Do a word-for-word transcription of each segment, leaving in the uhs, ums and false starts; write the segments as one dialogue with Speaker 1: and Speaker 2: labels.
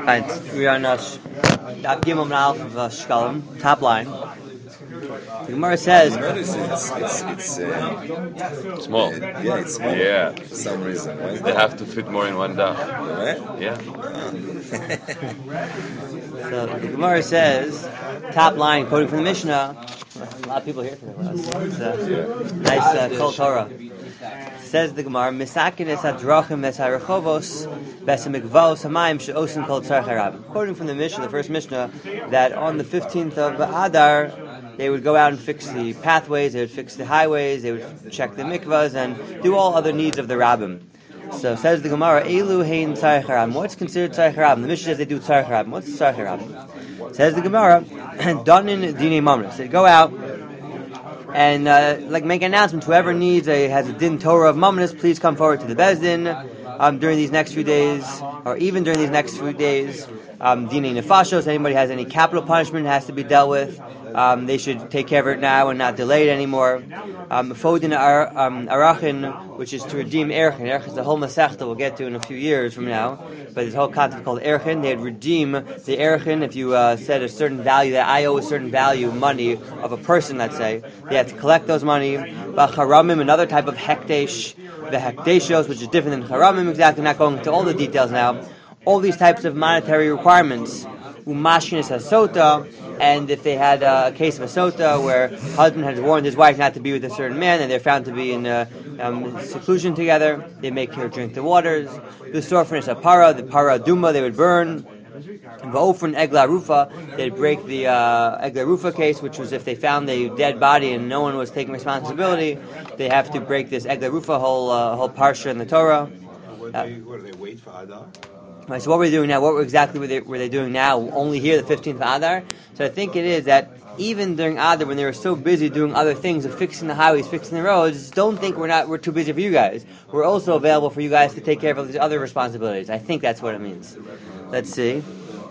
Speaker 1: Right, we're on uh, Daf Gimel Nalf of uh, Shkalim, top line. The Gemara says
Speaker 2: Notice it's it's it's uh,
Speaker 3: Small.
Speaker 2: uh, yeah, it's small.
Speaker 3: Yeah.
Speaker 2: For some reason. Why is
Speaker 3: They
Speaker 2: that?
Speaker 3: have to fit more in one daf.
Speaker 2: Right?
Speaker 3: Yeah.
Speaker 1: so. The Gemara says top line, quoting from the Mishnah. A lot of people here today. It's a nice uh, Kol Torah. Says the Gemara, Misakin es hadrachim es harachovos besamikvos hamayim she'osin kol tzarech harab. Quoting from the Mishnah, the first Mishnah, that on the fifteenth of Adar, they would go out and fix the pathways, they would fix the highways, they would check the mikvahs, and do all other needs of the rabbim. So says the Gemara, Elu hein tzarech harab. What's considered tzarech harab? The Mishnah says they do tzarech harab. What's tzarech harab? Says the Gemara, Danin dine mamres. They go out and uh, like make an announcement. Whoever needs a has a din Torah of mamres, please come forward to the Beis Din um, during these next few days, or even during these next few days. Um, Dine nefashos. Anybody has any capital punishment has to be dealt with. Um, they should take care of it now and not delay it anymore. Fodin um, arachin, which is to redeem erchin. Erchin is the whole masechta we'll get to in a few years from now. But this whole concept called erchin, they'd redeem the erchin. If you uh, said a certain value, that I owe a certain value, money of a person, let's say, they have to collect those money. Charamim, another type of hekdesh, the hekdeshos, which is different than charamim exactly. Not going into all the details now. All these types of monetary requirements. Umashkin is a sota, and if they had a case of a sota where husband had warned his wife not to be with a certain man, and they're found to be in uh, um, seclusion together, they make her drink the waters. The sorfin is a para, the para duma they would burn. V'ofrin egla rufa, they'd break the uh, egla rufa case, which was if they found a dead body and no one was taking responsibility, they have to break this egla rufa whole uh, whole parsha in the Torah.
Speaker 4: What
Speaker 1: Uh,
Speaker 4: do they, what do they wait for Adar?
Speaker 1: Right, so what we're doing now, what we're exactly were they, were they doing now? Only here, the fifteenth of Adar. So I think it is that even during Adar, when they were so busy doing other things, of fixing the highways, fixing the roads, don't think we're not we're too busy for you guys. We're also available for you guys to take care of all these other responsibilities. I think that's what it means. Let's see.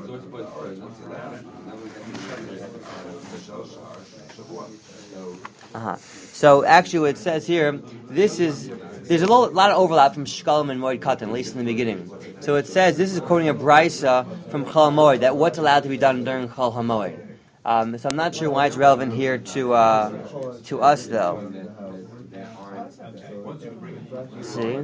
Speaker 1: Uh-huh. So actually, what it says here, this is. There's a lot, lot of overlap from Shkalim and Moed Katan, at least in the beginning. So it says, this is quoting a Brisa from Chol HaMoed, that what's allowed to be done during Chol HaMoed. Um, so I'm not sure why it's relevant here to uh, to us, though. Let's see?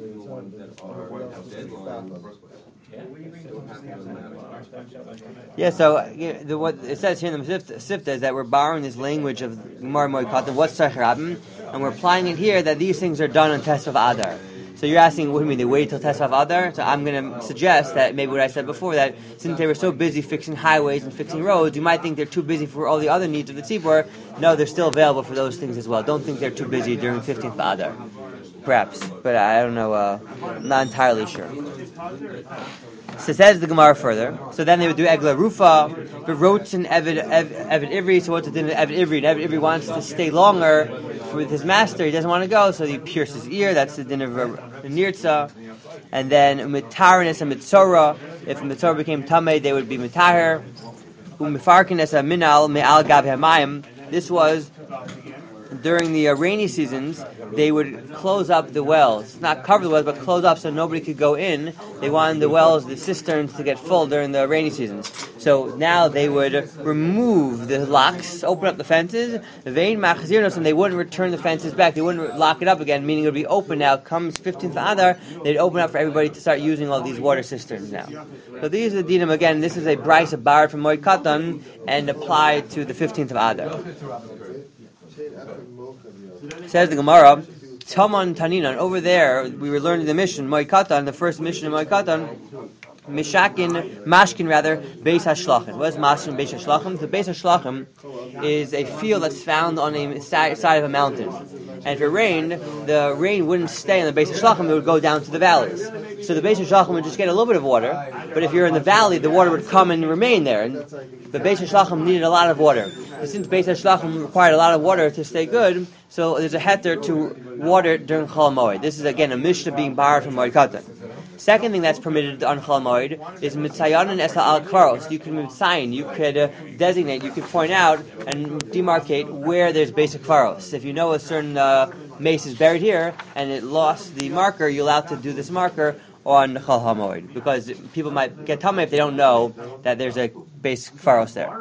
Speaker 1: Yeah, so you know, the, what it says here in the Sifta is that we're borrowing this language of Gemara Moed Katan, what's Tzarech Harabim, and we're applying it here that these things are done on Tesvav Adar. So you're asking, what do you mean, they wait till Tesvav Adar? So I'm going to suggest that maybe what I said before, that since they were so busy fixing highways and fixing roads, you might think they're too busy for all the other needs of the tzibur. No, they're still available for those things as well. Don't think they're too busy during fifteenth of Adar. Perhaps, but I don't know, uh, I'm not entirely sure. So says the Gemara further. So then they would do Egla Rufa, but wrote in Evid Evid Ivri. So what's it in Evid Ivri? And Evid Ivri wants to stay longer with his master. He doesn't want to go, so he pierces his ear. That's the din of Nirtza. And then Mitarinus and Mitzora. If Mitzora became Tameh, they would be Mitahir. Umifarkinus and Minal Me'al Gav Hamayim. This was during the uh, rainy seasons. They would close up the wells, not cover the wells, but close up so nobody could go in. They wanted the wells, the cisterns, to get full during the rainy seasons. So now they would remove the locks, open up the fences, vein machzirnos, and they wouldn't return the fences back. They wouldn't lock it up again, meaning it would be open now. Comes fifteenth Adar, they'd open up for everybody to start using all these water cisterns now. So these are the dinim. Again, this is a brisa borrowed from Moed Katan and applied to the fifteenth of Adar. Says the Gemara, Taman Taninan. Over there, we were learning the mission, Moed Katan, the first mission of Moed Katan, Mishakin, Mashkin rather, Beis HaShlachim. What is Mashkin, Beis HaShlachim? The Beis HaShlachim is a field that's found on a side of a mountain. And if it rained, the rain wouldn't stay on the Beis HaShlachim, it would go down to the valleys. So the Beis HaShlachim would just get a little bit of water, but if you're in the valley, the water would come and remain there. And the Beis HaShlachim needed a lot of water. But since Beis HaShlachim required a lot of water to stay good, so there's a heter to water during Chol HaMoed. This is again a Mishnah being borrowed from Moed Katan. Second thing that's permitted on Chol HaMoed is mitzayanin es al kvaros. You can mitzayin, you could uh, designate, you could point out and demarcate where there's basic kvaros. If you know a certain uh, mace is buried here and it lost the marker, you're allowed to do this marker on Chol HaMoed, because people might get tamei if they don't know that there's a base kfaros there.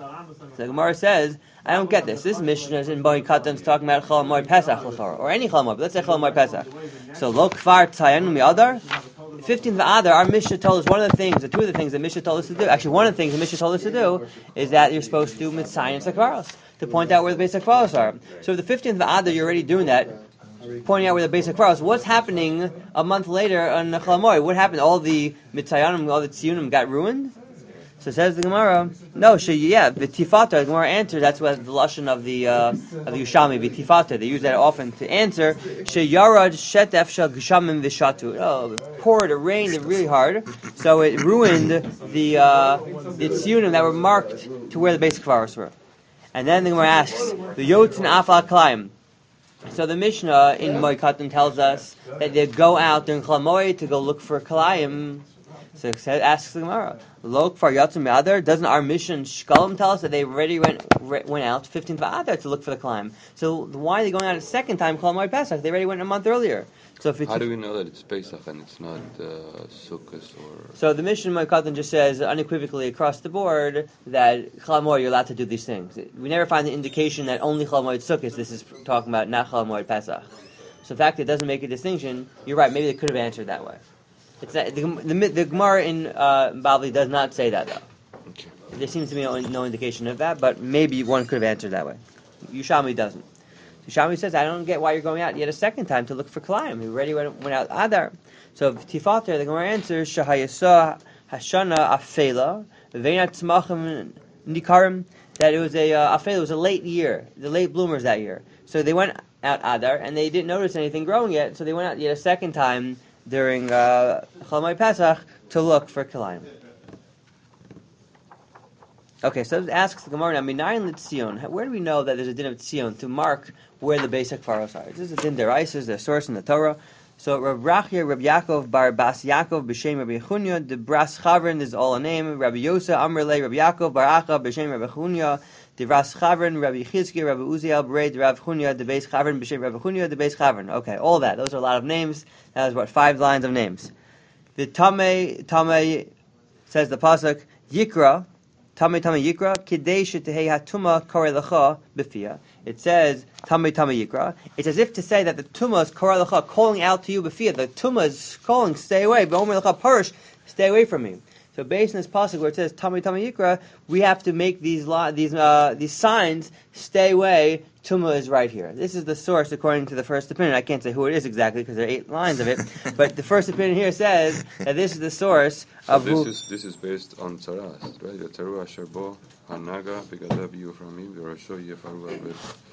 Speaker 1: So the Gemara says, I don't get this. This Mishnah is in Boi Katan talking about Chol HaMoed Pesach l'chor, or any Chol HaMoed, but let's say Chol HaMoed Pesach. So lo kfar tzayanu mi'adar. fifteenth of Adar, our Mishnah told us one of the things, or two of the things that Mishnah told us to do. Actually, one of the things the Mishnah told us to do is that you're supposed to do mitzayin sakvaros, to point out where the basic kvaros are. So the fifteenth of Adar, you're already doing that, pointing out where the basic kvaros. What's happening a month later on Chol HaMoed? What happened? All the mitzayanim, all the tziyunim got ruined? So says the Gemara, no, she, yeah, the tifata, the Gemara answered, that's what the lashon of the uh, of the Yushami, the tifata, they use that often to answer, she yarad shetef shel geshamim v'shatu. Oh, it poured, it rained it really hard, so it ruined the uh, the tziyunim that were marked to where the basic kvaros were. And then the Gemara asks, the yotzin afal klaim. So the Mishnah in Moikatan tells us that they go out during Chol HaMoed to go look for kalayim. So it asks the Gemara, Lo kfar yatzum me'adar, doesn't our mission Shkalim tell us that they already went went out fifteenth of Adar to look for the climb? So why are they going out a second time, Chol HaMoed Pesach? They already went a month earlier. So if it's
Speaker 3: How do we know that it's Pesach and it's not uh, Sukkot or...
Speaker 1: So the mission Moikatan just says unequivocally across the board that Chol HaMoed, you're allowed to do these things. We never find the indication that only Chol HaMoed Sukkot, this is talking about, not Chol HaMoed Pesach. So the fact that it doesn't make a distinction, you're right, maybe they could have answered that way. It's not, the, the, the Gemara in uh, Bavli does not say that, though.
Speaker 3: Okay.
Speaker 1: There seems to be no, no indication of that, but maybe one could have answered that way. Yushami doesn't. Yushami says, I don't get why you're going out yet a second time to look for Kalayim. You already went, went out Adar. So Tifater, the Gemara answers, Shahayasa Hashana Afela, Veinat Tzmachim Nikarim, that it was a uh, Afela, it was a late year, the late bloomers that year. So they went out Adar, and they didn't notice anything growing yet, so they went out yet a second time during uh, Chol HaMoed Pesach to look for Kalayim. Okay, so it asks the Gemara now, Minayin L'Tzion, where do we know that there's a din of Tzion to mark where the basic kfaros are? This is a din deraisa, is the source in the Torah. So Rav Rachia, Rav Yaakov, Bar Bas Yaakov, B'Shem Rabbi Yechunya, the Bras Chavrin is all a name, Rabbi Yosa, Amrele, Rabbi Yaakov, Bar Acha, B'Shem Rabbi Yechunya, the Ras Chavrin, Rabbi Chizki, Rabbi Uziel, B'Rei, Rav Chunya, the Beis Chavrin, B'Shem Rabbi Chunya, the Beis Chavrin. Okay, all that. Those are a lot of names. That was what, five lines of names. The Tamei, Tamei, says the Pasuk, Yikra, Tamei Tamei Yikra, Kidei Shetehei Hatuma Korei Lecha B'Fia. It says, Tamei Tamei Yikra. It's as if to say that the Tumah is Korei Lecha, calling out to you B'Fia. The Tumah is calling, stay away. B'Omer Lecha Parish, stay away from me. So based on this pasuk where it says Tamei Tamei Yikra, we have to make these lo- these uh, these signs, stay away, Tumah is right here. This is the source according to the first opinion. I can't say who it is exactly because there are eight lines of it, but the first opinion here says that this is the source
Speaker 3: so
Speaker 1: of
Speaker 3: this
Speaker 1: who...
Speaker 3: is this is based on Tzaras, right? The Teruah Sherbo, Hanaga, Begadev Yuframim, Yorosho Yefaru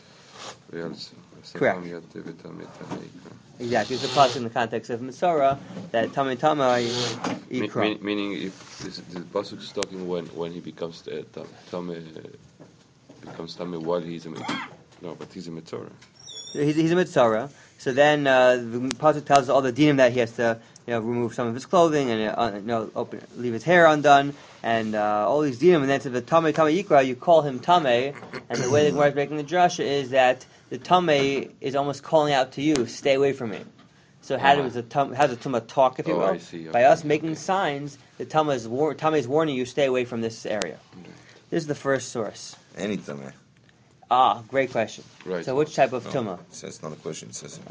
Speaker 1: Correct. Exactly. It's a pasuk in the context of Masorah that Tamei Tamei Yikra.
Speaker 3: Mean, meaning, if this, the pasuk is talking when when he becomes uh, Tamei becomes Tamei while he's a mitzvah. No, but he's a mitzvah.
Speaker 1: He's, he's a mitzvah. So then uh, the pasuk tells us all the dinim that he has to, you know, remove some of his clothing and uh, you know, open, leave his hair undone, and uh, all these dinim. And then to the Tamei Tamei Yikra, you call him Tamei, and the way the Gemara is making the drasha is that the Tamei is almost calling out to you, stay away from me. So how does the tum, how does the Tumah talk, if you
Speaker 3: oh,
Speaker 1: will?
Speaker 3: I see. Okay.
Speaker 1: By us making signs, the Tumah is, war, Tumah is warning you, stay away from this area.
Speaker 3: Okay.
Speaker 1: This is the first source.
Speaker 2: Any Tameh.
Speaker 1: Ah, great question.
Speaker 3: Right.
Speaker 1: So which type of
Speaker 2: No,
Speaker 1: Tumah?
Speaker 2: so it's not a question, it says.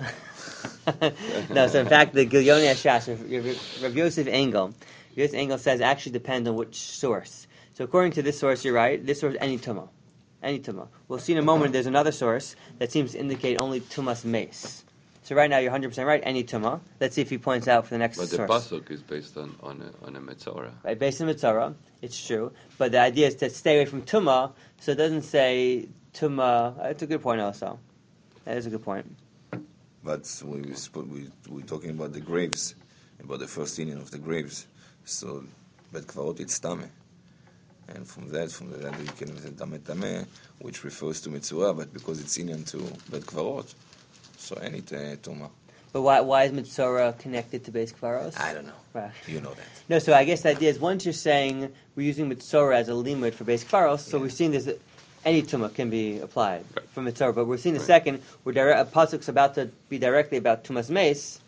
Speaker 1: No, so in fact, the Gilyoni Hashash, Rav Yosef Engel, Yosef Engel says actually depends on which source. So according to this source, you're right. This source, any Tumah. Any Tumah. We'll see in a moment there's another source that seems to indicate only Tumas Mace. So right now you're one hundred percent right, any Tumah. Let's see if he points out for the next
Speaker 3: But the
Speaker 1: source.
Speaker 3: pasuk is based on on a, on a mitzvah.
Speaker 1: Right, based on Mitzvah, it's true. But the idea is to stay away from Tumah, so it doesn't say Tumah. That's a good point also. That is a good point.
Speaker 2: But we, we, we're talking about the graves, about the first union of the graves. So, Bet Kvarot, it's Tameh. And from that, from that, we can say Tameh Tameh, which refers to Mitzvah, but because it's union to Bet Kvarot, so any Tumah.
Speaker 1: But why why is Mitzvah connected to Beis Kvaros?
Speaker 2: I don't know.
Speaker 1: Right.
Speaker 2: You know that.
Speaker 1: No, so I guess the idea is once you're saying we're using Mitzvah as a limud for Beis Kvaros, so
Speaker 2: Yeah.
Speaker 1: we're seeing this, any Tumah can be applied
Speaker 3: Right.
Speaker 1: from Mitzvah, but we're seeing the
Speaker 3: Right.
Speaker 1: second, where dire- a pasuk's about to be directly about Tumas Mace,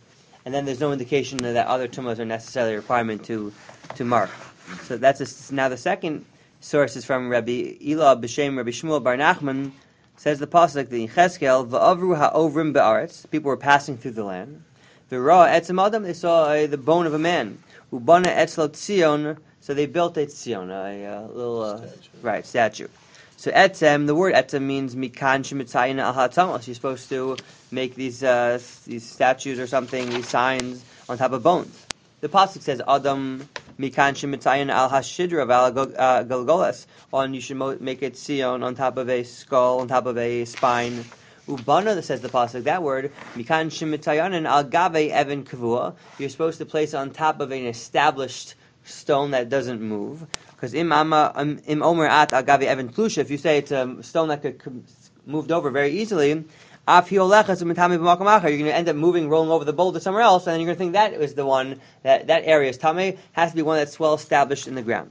Speaker 1: and then there's no indication that other tumas are necessarily a requirement to to mark. So that's a, now the second source is from Rabbi Ila b'shem Rabbi Shmuel Bar Nachman. Says the pasuk the Cheskel va'avru ha'ovrim be'aretz. People were passing through the land. V'ra etzem adam. They saw uh, the bone of a man. Ubana etzlo tzion. So they built a tzion, a uh, little uh, statue. right statue. So etzem, the word etzem means mikan shemitzayin al ha'tamos. You're supposed to make these uh, these statues or something, these signs on top of bones. The pasuk says adam mikan shemitzayin al hashidra al galgolas. On you should mo- make it tzion on top of a skull, on top of a spine. Ubana, that says the pasuk, that word mikan shemitzayin al gave evan kavua. You're supposed to place on top of an established stone that doesn't move. Because im ama im omer at agavi evan plusha, if you say it's a stone that could moved over very easily, af hiolechas u'mitami b'makom acher, you're going to end up moving, rolling over the boulder somewhere else, and then you're going to think that is the one that that area is tamei. Has to be one that's well established in the ground.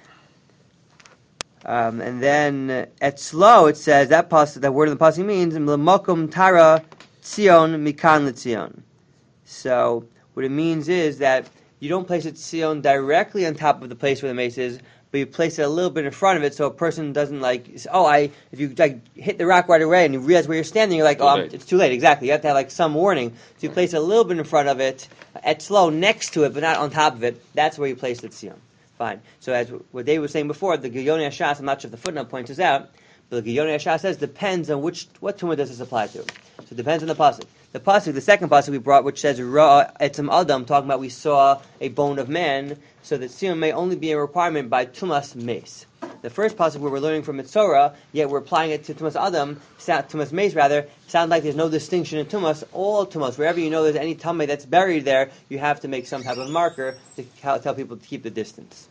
Speaker 1: Um, and then at slow it says that pas that word in the pasuk means l'makom tara tzion mikan l'tzion. So what it means is that you don't place it tzion directly on top of the place where the mace is, but you place it a little bit in front of it, so a person doesn't like, oh, I if you like hit the rock right away and you realize where you're standing, you're like, oh, I'm, it's too late. Exactly, you have to have like some warning. So you place it a little bit in front of it, at slow next to it, but not on top of it. That's where you place the tzion. Fine. So as what Dave was saying before, the Giyoni Hashas, I'm not sure if the footnote points this out, but the Giyoni Hashas says depends on which what tumah does this apply to. So it depends on the pasuk. The pasuk, the second pasuk we brought, which says Ra etzem adam, talking about we saw a bone of man, so that tzion may only be a requirement by tumas mace. The first pasuk where we're learning from Mitzorah, yet we're applying it to tumas adam, tumas mace rather, sounds like there's no distinction in tumas. All tumas, wherever you know there's any tamei that's buried there, you have to make some type of marker to tell people to keep the distance.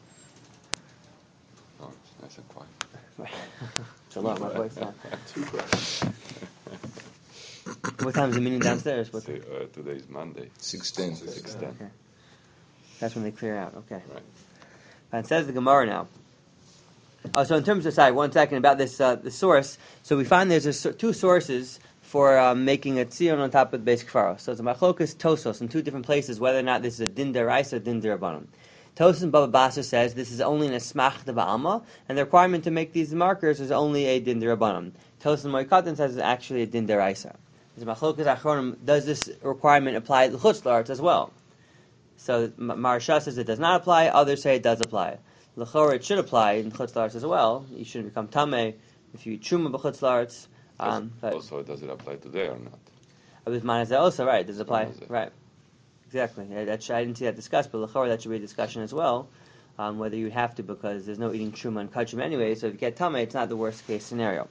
Speaker 3: Oh, it's nice and quiet.
Speaker 1: It's a lot, my voice now.
Speaker 3: Too quiet.
Speaker 1: What time is the meeting downstairs? What
Speaker 3: Say, uh, today is Monday.
Speaker 2: six ten.
Speaker 3: six ten.
Speaker 1: Okay. That's when they clear out. Okay.
Speaker 3: Right.
Speaker 1: And it says the Gemara now. Oh, so in terms of, sorry, one second about this uh, the source. So we find there's a, two sources for um, making a tzion on top of the base kfaro. So it's a machlokas tosos in two different places whether or not this is a din deraisa or din derabanan. Tosos and Baba Basra says this is only an esmach de ba'alma, and the requirement to make these markers is only a din derabanan. Tosos and Moikatan says it's actually a din deraisa. There's machlokas achronim. Does this requirement apply to chutz la'aretz as well? So Maharsha says it does not apply. Others say it does apply. L'chora it should apply in chutz la'aretz as well. You shouldn't become tamei if you eat truma b'chutz la'aretz. Um,
Speaker 3: also, does it apply today or not?
Speaker 1: With manazeh also, right? Does it apply?
Speaker 3: Manazeh.
Speaker 1: Right. Exactly. Yeah, that should, I didn't see that discussed, but l'chora that should be a discussion as well. Um, whether you have to, because there's no eating truma and kachim anyway. So if you get tamei, it's not the worst case scenario.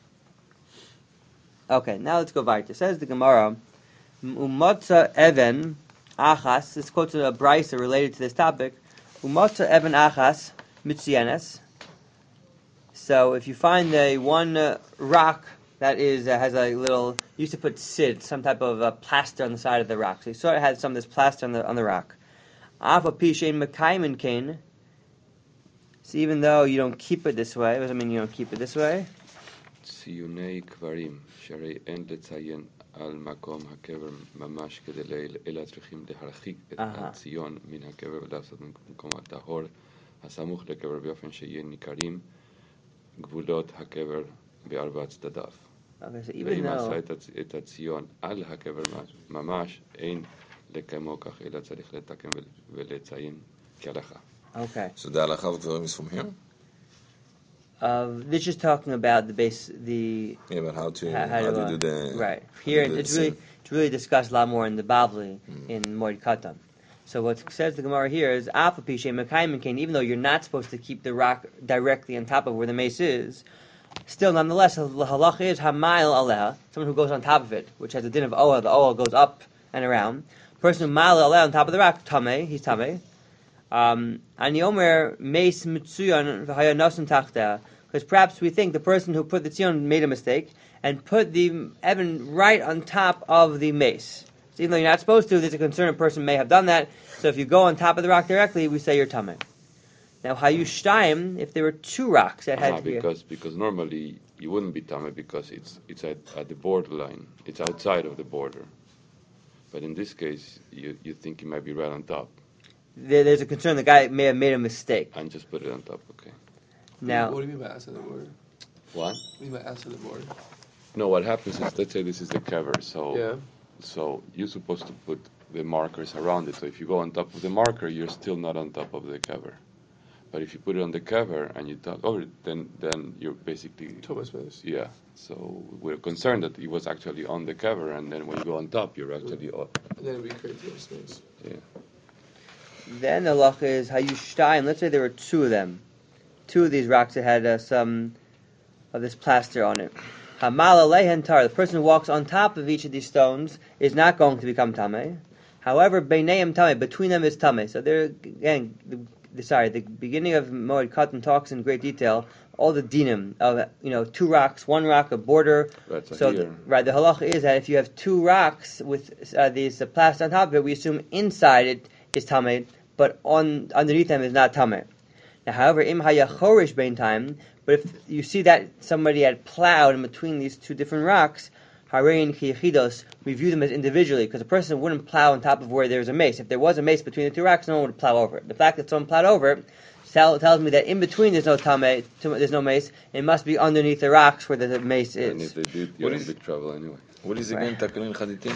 Speaker 1: Okay, now let's go back. It says the Gemara, Umotza Even Achas. This quotes a brisa related to this topic. Umotza Even Achas Mitzienes. So if you find a one uh, rock that is uh, has a little, you used to put sid, some type of uh, plaster on the side of the rock. So you sort of had some of this plaster on the on the rock. Afa Pishain Mekaimen Kain. So even though you don't keep it this way, what does it mean you don't keep it this way?
Speaker 3: ציוני קברים, שהרי אין לציין על מקום הקבר ממש כדי אלא צריכים להרחיק את הציון מן הקבר ולעשות במקום הטהור הסמוך לקבר באופן שיהיה ניכרים גבולות הקבר בארבע צדדיו. ואם עשה את הציון על הקבר ממש, אין לקיימו כך, אלא צריך לתקן ולציין כהלכה.
Speaker 1: Okay.
Speaker 2: So the halacha of dvarim is from here?
Speaker 1: Uh, this is just talking about the base, the
Speaker 2: Yeah, but how to
Speaker 1: how,
Speaker 2: how,
Speaker 1: how
Speaker 2: do
Speaker 1: to,
Speaker 2: you do the
Speaker 1: right here?
Speaker 2: do the
Speaker 1: It's really
Speaker 2: sin?
Speaker 1: it's really discussed a lot more in the Bavli
Speaker 2: Mm.
Speaker 1: in Moed Katan. So what says the Gemara here is Alpha Pishay Mekayim Kain. Even though you're not supposed to keep the rock directly on top of where the mace is, still nonetheless the halacha is Hamayil Aleha, someone who goes on top of it, which has a din of Oah. The Oah goes up and around. Person who Mail Aleha on top of the rock, Tameh, he's Tameh. Um, and Yomer Mace Mitsuyan V'Haya Nasan Tachta. Because perhaps we think the person who put the tzion made a mistake and put the Evan right on top of the mace. So even though you're not supposed to, there's a concern a person may have done that. So if you go on top of the rock directly, we say you're tamei. Now, hayu shtaim, if there were two rocks that had
Speaker 3: Ah,
Speaker 1: to be...
Speaker 3: because because normally you wouldn't be tamei because it's it's at, at the borderline. It's outside of the border. But in this case, you, you think it might be right on top.
Speaker 1: There, there's a concern the guy may have made a mistake.
Speaker 3: And just put it on top, okay.
Speaker 1: Now,
Speaker 4: what do you mean by outside the border?
Speaker 3: What?
Speaker 4: What do you mean by outside the border?
Speaker 3: No, what happens is, let's say this is the cover, so
Speaker 4: Yeah.
Speaker 3: so you're supposed to put the markers around it. So if you go on top of the marker, you're still not on top of the cover. But if you put it on the cover and you talk over it, then then you're basically
Speaker 4: Thomas Mills.
Speaker 3: yeah. So we're concerned that it was actually on the cover, and then when you go on top, you're actually up.
Speaker 4: And then it'd be crazy Thomas Mills.
Speaker 3: Yeah.
Speaker 1: then the halacha is hayushtaim. Let's say there were two of them, two of these rocks that had uh, some of this plaster on it. Hamal alehen tar. The person who walks on top of each of these stones is not going to become tameh. However, beineim tameh. Between them is tameh. So there again, the, the, sorry, the beginning of Moed Katan talks in great detail all the dinim of you know two rocks, one rock, a border.
Speaker 3: Right, so
Speaker 1: so
Speaker 3: here-
Speaker 1: the, right, the halacha is that if you have two rocks with uh, these uh, plaster on top of it, we assume inside it is tameh, but on underneath them is not tameh. Now, however, im hayachorish bein time, but if you see that somebody had plowed in between these two different rocks, harein kiyichidos, we view them as individually, because a person wouldn't plow on top of where there's a mace. If there was a mace between the two rocks, no one would plow over it. The fact that someone plowed over it tell, tells me that in between there's no tameh, there's no mace. It must be underneath the rocks where the mace
Speaker 3: And
Speaker 1: is.
Speaker 3: if they did,
Speaker 2: What
Speaker 3: you're in
Speaker 2: is-
Speaker 3: big trouble anyway.
Speaker 2: What is again takalin chaditin?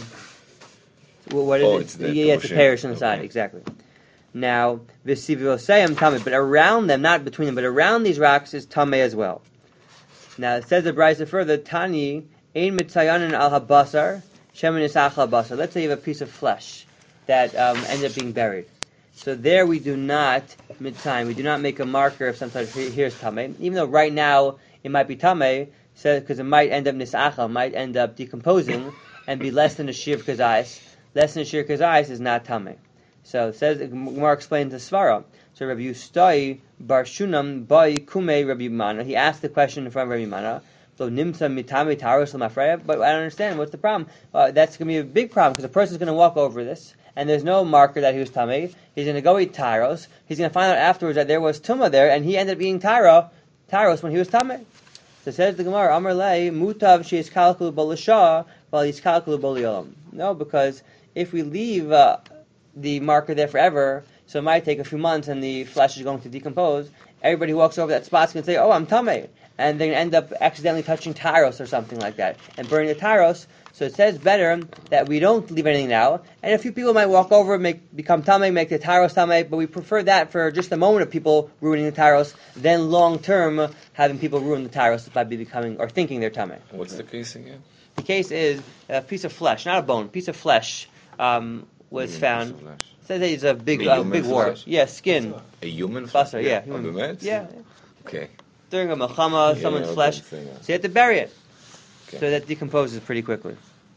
Speaker 1: Well, what is
Speaker 2: Oh,
Speaker 1: it?
Speaker 2: it's the
Speaker 1: yeah, it's the
Speaker 2: Moshe.
Speaker 1: parish on the side,
Speaker 2: Okay.
Speaker 1: exactly. Now, v'sivosayim tameh, but around them, not between them, but around these rocks is tameh as well. Now, it says the Brisa further, Tani, ein mitzayanin al habasar, shemin isach al habasar. Let's say you have a piece of flesh that um, ended up being buried. So there we do not, mid-time, we do not make a marker of some sort of, here's tameh, even though right now it might be tameh, because it might end up nisachal, might end up decomposing, and be less than a shir kazais. Less than a shir kazais is not tameh. So it says, Gemara explains the svara. So Rabbi Yustai bar Shunam bai kume Rabbi Yimana. He asked the question in front of Rabbi Yimana. So nimsa mitami taros l'mafreya. But I don't understand. What's the problem? Uh, that's going to be a big problem because the person's going to walk over this, and there's no marker that he was tamei. He's going to go eat tyros. He's going to find out afterwards that there was tuma there, and he ended up eating tyro, tyros when he was tamei. So it says the Gemara, Amar lei mutav sheis kalkulu b'lasha while he's kalkulu b'liolam. No, because if we leave uh, the marker there forever, so it might take a few months and the flesh is going to decompose. Everybody who walks over that spot's going to say, oh, I'm tamei. And they're going to end up accidentally touching tyros or something like that and burning the tyros. So it says better that we don't leave anything now. And a few people might walk over, make become tamei, make the tyros tamei, but we prefer that for just a moment of people ruining the tyros than long term having people ruin the tyros by becoming or thinking they're tamei.
Speaker 2: What's the case again?
Speaker 1: The case is a piece of flesh, not a bone, a piece of flesh um, was found. It says that it's a big,
Speaker 2: A
Speaker 1: uh,
Speaker 2: human
Speaker 1: big war.
Speaker 2: flesh?
Speaker 1: Yeah, skin.
Speaker 2: A human
Speaker 1: Basar, yeah.
Speaker 2: Oh,
Speaker 1: Human.
Speaker 2: באמת?
Speaker 1: Yeah.
Speaker 2: Okay.
Speaker 1: During a machama,
Speaker 2: Yeah,
Speaker 1: someone's
Speaker 2: yeah,
Speaker 1: flesh.
Speaker 2: okay, yeah.
Speaker 1: So you have to bury it.
Speaker 2: Okay.
Speaker 1: So that decomposes pretty quickly.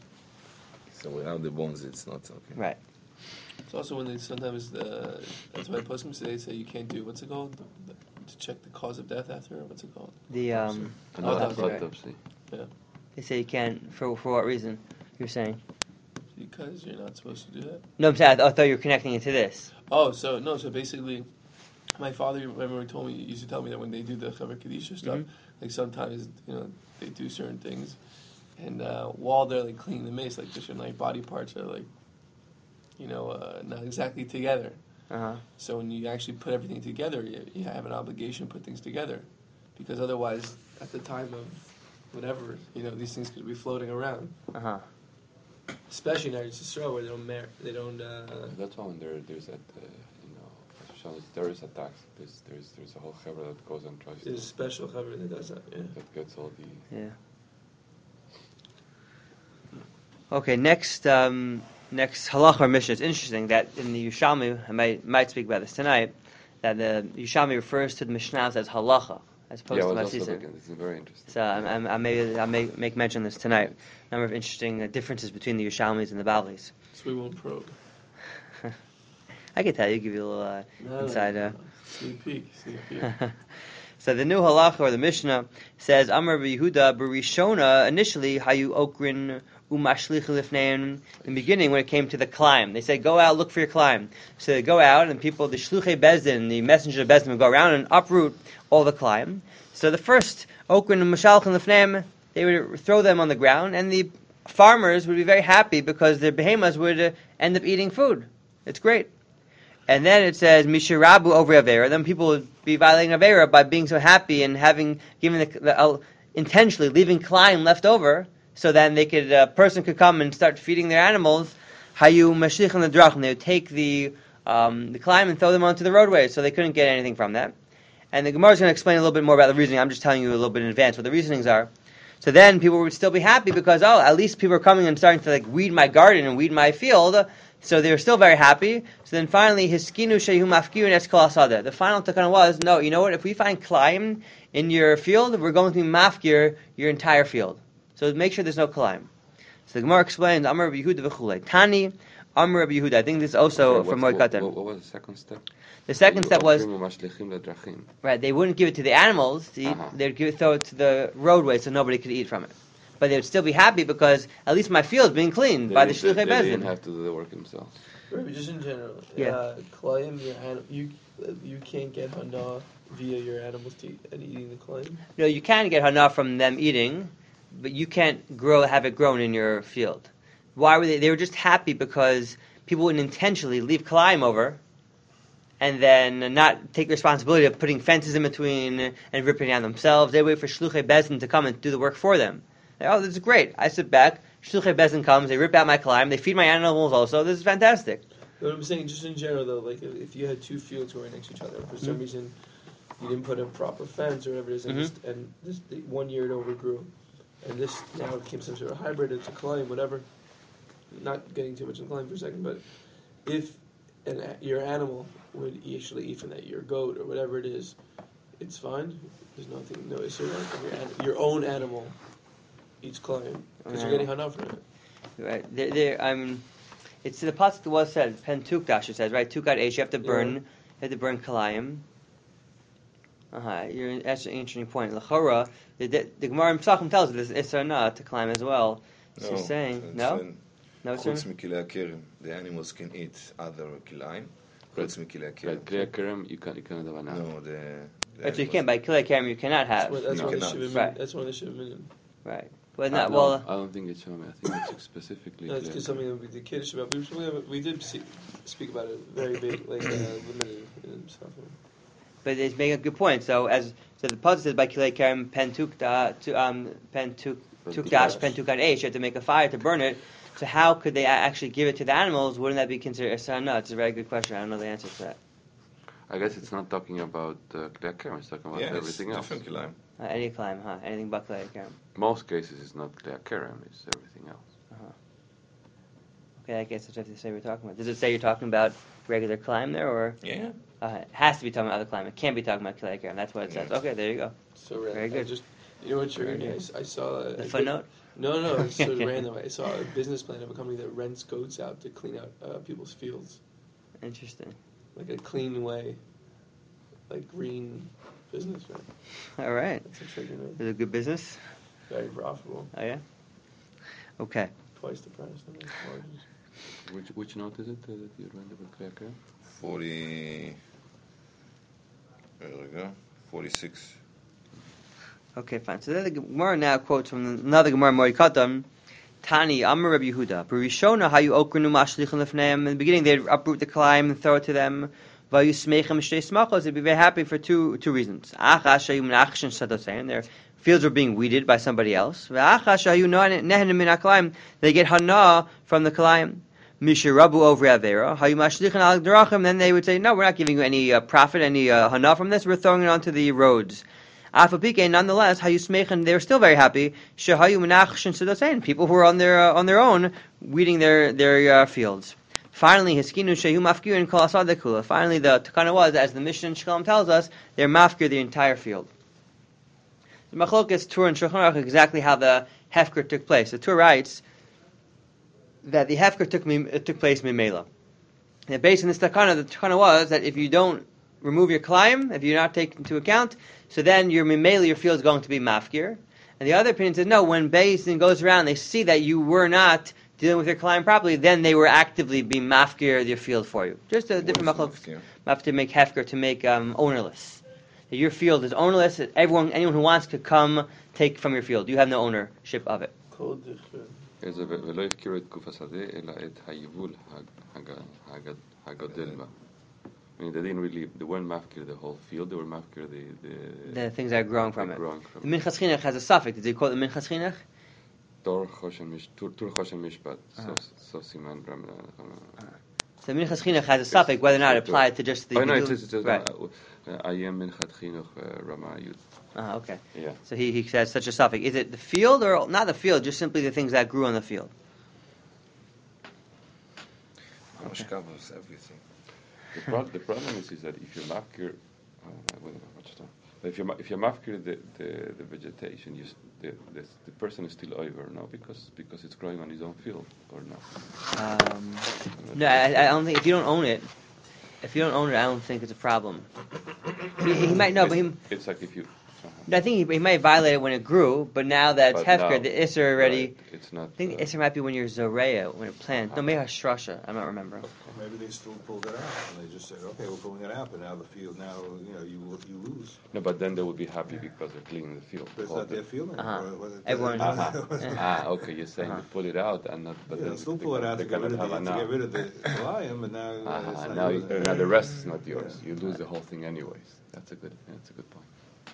Speaker 2: So without the bones, it's not okay.
Speaker 1: Right.
Speaker 4: It's also when they sometimes the that's why Poskim today say you can't do what's it called the, the, to check the cause of death after what's it called
Speaker 1: The um,
Speaker 3: An
Speaker 4: Autopsy,
Speaker 3: autopsy.
Speaker 1: right.
Speaker 3: autopsy.
Speaker 1: they say you can't. For for what reason? You're saying?
Speaker 4: because you're not supposed to do that.
Speaker 1: No, I'm saying. I, th- I thought you were connecting it to this.
Speaker 4: Oh, so no, so basically, my father remember he told me he used to tell me that when they do the Chaver Kedisha stuff,
Speaker 1: Mhm.
Speaker 4: like sometimes you know they do certain things, and uh, while they're like cleaning the mace, like different like body parts are like, you know, uh, not exactly together.
Speaker 1: Uh huh.
Speaker 4: So when you actually put everything together, you, you have an obligation to put things together, because otherwise, at the time of whatever, you know, these things could be floating around.
Speaker 1: Uh huh.
Speaker 4: Especially in Eretz Yisrael, where they don't mer- they don't. Uh,
Speaker 3: That's why when there, there's that, uh, you know, especially terrorist attacks, there's, there's, there's a whole cover that goes and tries
Speaker 4: there's a
Speaker 3: to,
Speaker 4: special cover that does that. Yeah.
Speaker 3: that gets all the...
Speaker 1: Yeah. Okay. Next. Um, next halach or mishnah. It's interesting that in the Yushalmi, I might might speak about this tonight, that the Yushalmi refers to the mishnahs as halacha as opposed
Speaker 3: Yeah, I
Speaker 1: to
Speaker 3: was also
Speaker 1: masisa.
Speaker 3: looking, this is very interesting.
Speaker 1: So I'm, I'm, I may I may make mention of this tonight. A number of interesting uh, differences between the Yushalmis and the Bavlis.
Speaker 4: So we won't probe.
Speaker 1: I could tell you, give you a little uh,
Speaker 4: No,
Speaker 1: inside. Uh,
Speaker 4: Sneak peek, sneak peek.
Speaker 1: so the new halacha or the Mishnah says Amar Yehuda Barishona initially Hayu Okrin Umashlich Lifnein. In the beginning, when it came to the climb, they said go out, look for your climb. So they go out, and people, the Shluchei Bezdin, the messenger of Bezdin, would go around and uproot all the climb. So the first Okrin Umashalch Lifnein, they would throw them on the ground, and the farmers would be very happy because their behemoths would uh, end up eating food. It's great. And then it says, Mishirabu over Avera. Then people would be violating Avera by being so happy and having, given the, the uh, intentionally leaving Klein left over, so then they could, a person could come and start feeding their animals. Hayu Mashlich and the Drachim. They would take the, um, the Klein and throw them onto the roadway, so they couldn't get anything from that. And the Gemara is going to explain a little bit more about the reasoning. I'm just telling you a little bit in advance what the reasonings are. So then people would still be happy because, oh, at least people are coming and starting to like weed my garden and weed my field. So they were still very happy. So then finally, hiskinu shehu mafkiu eskol asada. The final takana was, no, you know what? If we find climb in your field, we're going to mafkir your entire field. So make sure there's no climb. So the Gemara explains, Amar Rabbi Yehuda v'chulei. Tani, Amar Rabbi Yehuda. I think this is also
Speaker 3: okay,
Speaker 1: from
Speaker 3: what,
Speaker 1: Moed Katan.
Speaker 3: What, what was the second step?
Speaker 1: The second step was,
Speaker 3: Right,
Speaker 1: right, they wouldn't give it to the animals to eat. Uh-huh. They'd give it, throw it to the roadway so nobody could eat from it. But they would still be happy because at least my field's being cleaned
Speaker 3: they
Speaker 1: by the
Speaker 3: Shluchei
Speaker 1: Bezdin.
Speaker 3: They didn't have to do the work themselves.
Speaker 4: Right, just in general,
Speaker 1: yeah.
Speaker 4: uh, climb your anim- you you can't get hana via your animals to eat, and eating the climb.
Speaker 1: No, you can get hana from them eating, but you can't grow have it grown in your field. Why were they? They were just happy because people wouldn't intentionally leave climb over and then not take responsibility of putting fences in between and ripping down themselves. They wait for Shluchei Bezdin to come and do the work for them. Like, oh, this is great. I sit back, Shluchei Bezdin comes, they rip out my climb, they feed my animals also. This is fantastic.
Speaker 4: What I'm saying, just in general though, like if you had two fields right next to each other, for some mm-hmm. reason you didn't put a proper fence or whatever it is, and, mm-hmm. just, and this, the, one year it overgrew, and this now it became some sort of hybrid, it's a climb, whatever. Not getting too much in climb for a second, but if an, your animal would actually eat from that, your goat or whatever it is, it's fine. There's nothing, no issue. Like your, your own animal eats climb because you're getting hung up from it.
Speaker 1: Right. There, there. Um, it's the pasuk that was said. Pentukdash it says right. Tukat eish. You have to burn. Yeah. You have to burn kalayim. Uh-huh. You're, that's an interesting point. L'chora, the, the, the Gemara in Pesachim tells us this isser not to climb as well. So
Speaker 2: no,
Speaker 1: you're saying no. No,
Speaker 2: Chutz mikilei kerem, the animals can eat other kilayim. Chutz mikilei kerem.
Speaker 3: Kilei kerem, you can't. You cannot have enough.
Speaker 2: No, the.
Speaker 1: But you can't. By kilei kerem, you cannot have.
Speaker 4: That's, what, that's
Speaker 2: no,
Speaker 4: one
Speaker 2: cannot.
Speaker 4: Of right. That's one of the shivim.
Speaker 1: Right. But not
Speaker 3: uh, no,
Speaker 1: well.
Speaker 3: I don't think it's showing. I think it's specifically.
Speaker 4: No, it's because something that we did kiddush about. We, we, we did see, speak about it very big, like uh, limited and stuff.
Speaker 1: But it's making a good point. So as so the puzzle says by kilei kerem pentuk to um pentuk tukdash pentukat eish. You have to make a fire to burn it. So how could they actually give it to the animals? Wouldn't that be considered a no? It's a very good question. I don't know the answer to that.
Speaker 3: I guess it's not talking about uh, Kilei Kerem, it's talking about
Speaker 2: yeah,
Speaker 3: everything else.
Speaker 2: Uh,
Speaker 1: any climb, huh? Anything but Kilei Kerem.
Speaker 3: Most cases it's not Kilei Kerem, it's everything else.
Speaker 1: Uh-huh. Okay, I guess that's what they say we're talking about. Does it say you're talking about regular climb there, or?
Speaker 2: Yeah.
Speaker 1: Uh, it has to be talking about other climb. It can't be talking about Kilei Kerem. That's what it says.
Speaker 2: Yeah.
Speaker 1: Okay, there you go.
Speaker 4: So random.
Speaker 1: Very good.
Speaker 4: I just, you know what's really nice? I saw
Speaker 1: the
Speaker 4: a
Speaker 1: footnote.
Speaker 4: No, no, it's so random. I saw a business plan of a company that rents goats out to clean out uh, people's fields.
Speaker 1: Interesting.
Speaker 4: Like a clean way, like green business, right?
Speaker 1: All right.
Speaker 4: That's intriguing, right?
Speaker 1: Is it a good business?
Speaker 4: Very profitable.
Speaker 1: Oh yeah. Okay.
Speaker 4: Twice the price.
Speaker 3: Which which note is it uh, that you read about Kilei Kerem?
Speaker 2: Forty. There we go. Forty-six.
Speaker 1: Okay, fine. So then the Gemara now quotes from another Gemara, Moed Katan, Tani, Amar Rabbi Yehuda, B'rishona hayu okranu mashlichin lefneim. In the beginning, they'd uproot the climb and throw it to them. Vayu smechem shtei smachos. They'd be very happy for two two reasons. Achash hayu menachshin sadosein. Their fields were being weeded by somebody else. Ve'achash hayu nehenim min haklayim. They get hana from the climb. Mishirabu over avera. Hayu mashlichin al derachim. Then they would say, no, we're not giving you any uh, profit, any uh, hana from this. We're throwing it onto the roads. Nonetheless, they were still very happy. People who were on their uh, on their own weeding their their uh, fields. Finally, Hiskinu shehu mafkir and kol asadekula. Finally, the takana was, as the Mishnah in Shkalim tells us, they're mafkir the entire field. The Machlokes Tur and Shulchan Aruch exactly how the hefker took place. The Tur writes that the hefker took it took place mimela. And based on this takana, the takana was that if you don't remove your climb, if you're not taken into account, so then your mimela, your field is going to be mafkir. And the other opinion said, no, when Beis goes around, they see that you were not dealing with your climb properly, then they were actively being mafkir your field for you. Just a different machlok. Maf to make hefker, to make um, ownerless. That your field is ownerless. That everyone, anyone who wants, could come take from your field. You have no ownership of it.
Speaker 3: איזה ולא הפקירו את גוף השדה, אלא את היבול הגדל בה. I mean, they didn't really, they weren't mafkir the whole field, they were mafkir the, the...
Speaker 1: The things that are growing from it.
Speaker 3: Growing from
Speaker 1: the Minchas Chinuch has a suffix. Did you call it the Minchas Chinuch?
Speaker 3: Tor Choshen Mishpat, so Siman Ram.
Speaker 1: So Minchas Chinuch has a suffix, whether or not it applied to just the...
Speaker 3: Oh, no, it says,
Speaker 1: right.
Speaker 3: I am Minchat Chinuch Rama Yud.
Speaker 1: Ah, okay.
Speaker 3: Yeah.
Speaker 1: So he, he says such a suffix. Is it the field or not the field, just simply the things that grew on the field?
Speaker 2: Mamash covers everything.
Speaker 3: The, pro- the problem is, is that if you're mafkir, oh, I wouldn't have much time. But if you're ma- if you're mafkir the, the, the vegetation, you s- the, the the person is still over, no, because because it's growing on his own field, or not.
Speaker 1: Um, no, I, I don't think if you don't own it, if you don't own it, I don't think it's a problem. He, he might know, but he.
Speaker 3: It's like if you.
Speaker 1: I think he, he might violate it when it grew, but now that it's
Speaker 3: But
Speaker 1: hefker,
Speaker 3: now-
Speaker 1: the isser already.
Speaker 3: Right, it's not.
Speaker 1: I think
Speaker 3: uh,
Speaker 1: the isser might be when you're zoreya, when it plants. No, maybe hashrasha. I don't remember.
Speaker 5: Maybe they still pulled it out, and they just said, "Okay, we're pulling it out," but now the field, now you know, you you lose.
Speaker 3: No, but then they would be happy because they're cleaning the field.
Speaker 5: But it's
Speaker 3: All
Speaker 5: not
Speaker 3: the-
Speaker 5: their field
Speaker 1: Uh-huh.
Speaker 5: anymore. Was it-
Speaker 1: Everyone-
Speaker 3: Ah, ah, okay. You're saying
Speaker 1: Uh-huh.
Speaker 3: they pull it out and not, but
Speaker 5: Yeah,
Speaker 3: then
Speaker 5: they'll still
Speaker 3: they
Speaker 5: pull it
Speaker 3: can-
Speaker 5: out
Speaker 3: they
Speaker 5: to get rid of
Speaker 3: cannot
Speaker 5: the
Speaker 3: have
Speaker 5: to
Speaker 3: a
Speaker 5: get
Speaker 3: now.
Speaker 5: rid of the lion, but now uh,
Speaker 3: Ah,
Speaker 5: it's not
Speaker 3: now,
Speaker 5: yours.
Speaker 3: you, now the rest is not yours.
Speaker 5: Yeah.
Speaker 3: You lose the whole thing anyways. That's a good. That's a good point.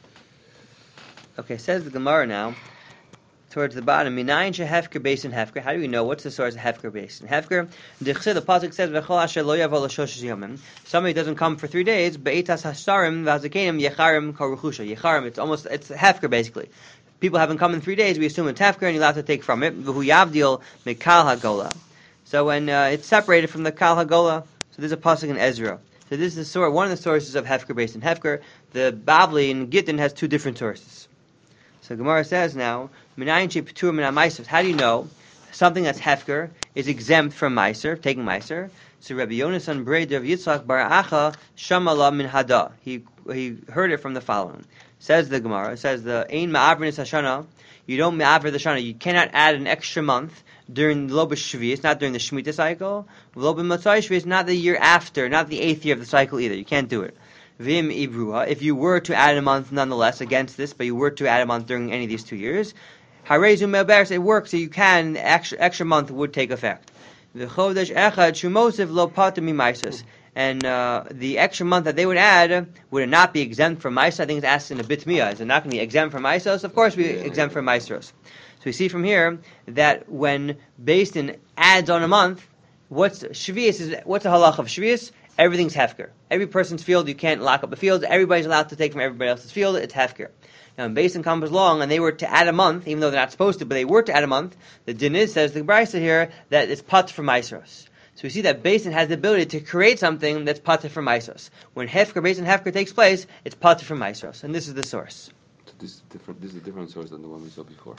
Speaker 1: Okay, says the Gemara now, towards the bottom, Minayin she hefker basin hefker. How do we know what's the source of hefker basin? Hefker, the pasuk says, V'chol asher lo yavo l'shosh yomim. Somebody doesn't come for three days, be'itas hasarim v'hazakenim yecharim karuchusha. Yecharim, it's almost, it's hefker basically. People haven't come in three days, we assume it's hefker, and you're allowed to take from it. V'hu yavdil mikal hagola. So when uh, it's separated from the kal hagola, so there's a pasuk in Ezra. So this is the source, one of the sources of hefker basin hefker. The Bavli in Gittin has two different sources. So Gemara says now, Minayin she p'tur min ha'maiser. How do you know something that's hefker is exempt from meiser, taking meiser? So Rabbi Yonasan Breder of Yitzchak bar Acha shamala min hada. He he heard it from the following. Says the Gemara. It says the ein ma'avrin hashana. You don't ma'avr the shana. You cannot add an extra month during the Lobish Shvius, not during the Shemitah cycle. Lobish Matzai Shvius, not the year after, not the eighth year of the cycle either. You can't do it. Vim ibruha. If you were to add a month nonetheless against this, but you were to add a month during any of these two years, harezu me'beres, it works, so you can, extra, extra month would take effect. V'chodesh echad shumosiv lo pater mimaisos. And uh, the extra month that they would add, would it not be exempt from maisos? I think it's asked in a bit miyah. Is it not going to be exempt from maisos? Of course we exempt from maisos. So we see from here that when Beis Din adds on a month, what's Shvius is, what's the halach of Shvius? Everything's hefker. Every person's field, you can't lock up the fields. Everybody's allowed to take from everybody else's field. It's hefker. Now, when Beis Din comes along and they were to add a month, even though they're not supposed to, but they were to add a month, the din is, says the Brisa here, that it's pat for Maisros. So we see that Beis Din has the ability to create something that's pat for Maisros. When hefker, Beis Din hefker takes place, it's pat for Maisros. And this is the source.
Speaker 3: So this is different. This is a different source than the one we saw before.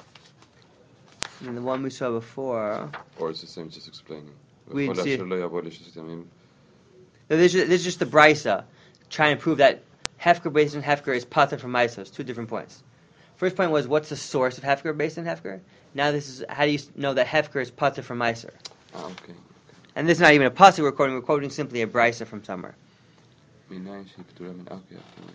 Speaker 1: And the one we saw before,
Speaker 3: Or it's the same, just explaining.
Speaker 1: We didn't see it.
Speaker 3: I mean,
Speaker 1: no, this, is, this is just the Brisa trying to prove that hefker, Beis Din hefker is pat for Maisros. Two different points. First point was, what's the source of hefker, Beis Din hefker? Now this is, how do you know that hefker is pat for Maiser?
Speaker 3: ah, okay.
Speaker 1: And this is not even a pasuk we're quoting, we're quoting simply a brisa from somewhere.
Speaker 3: Minayin she p'tura min- Okay, okay.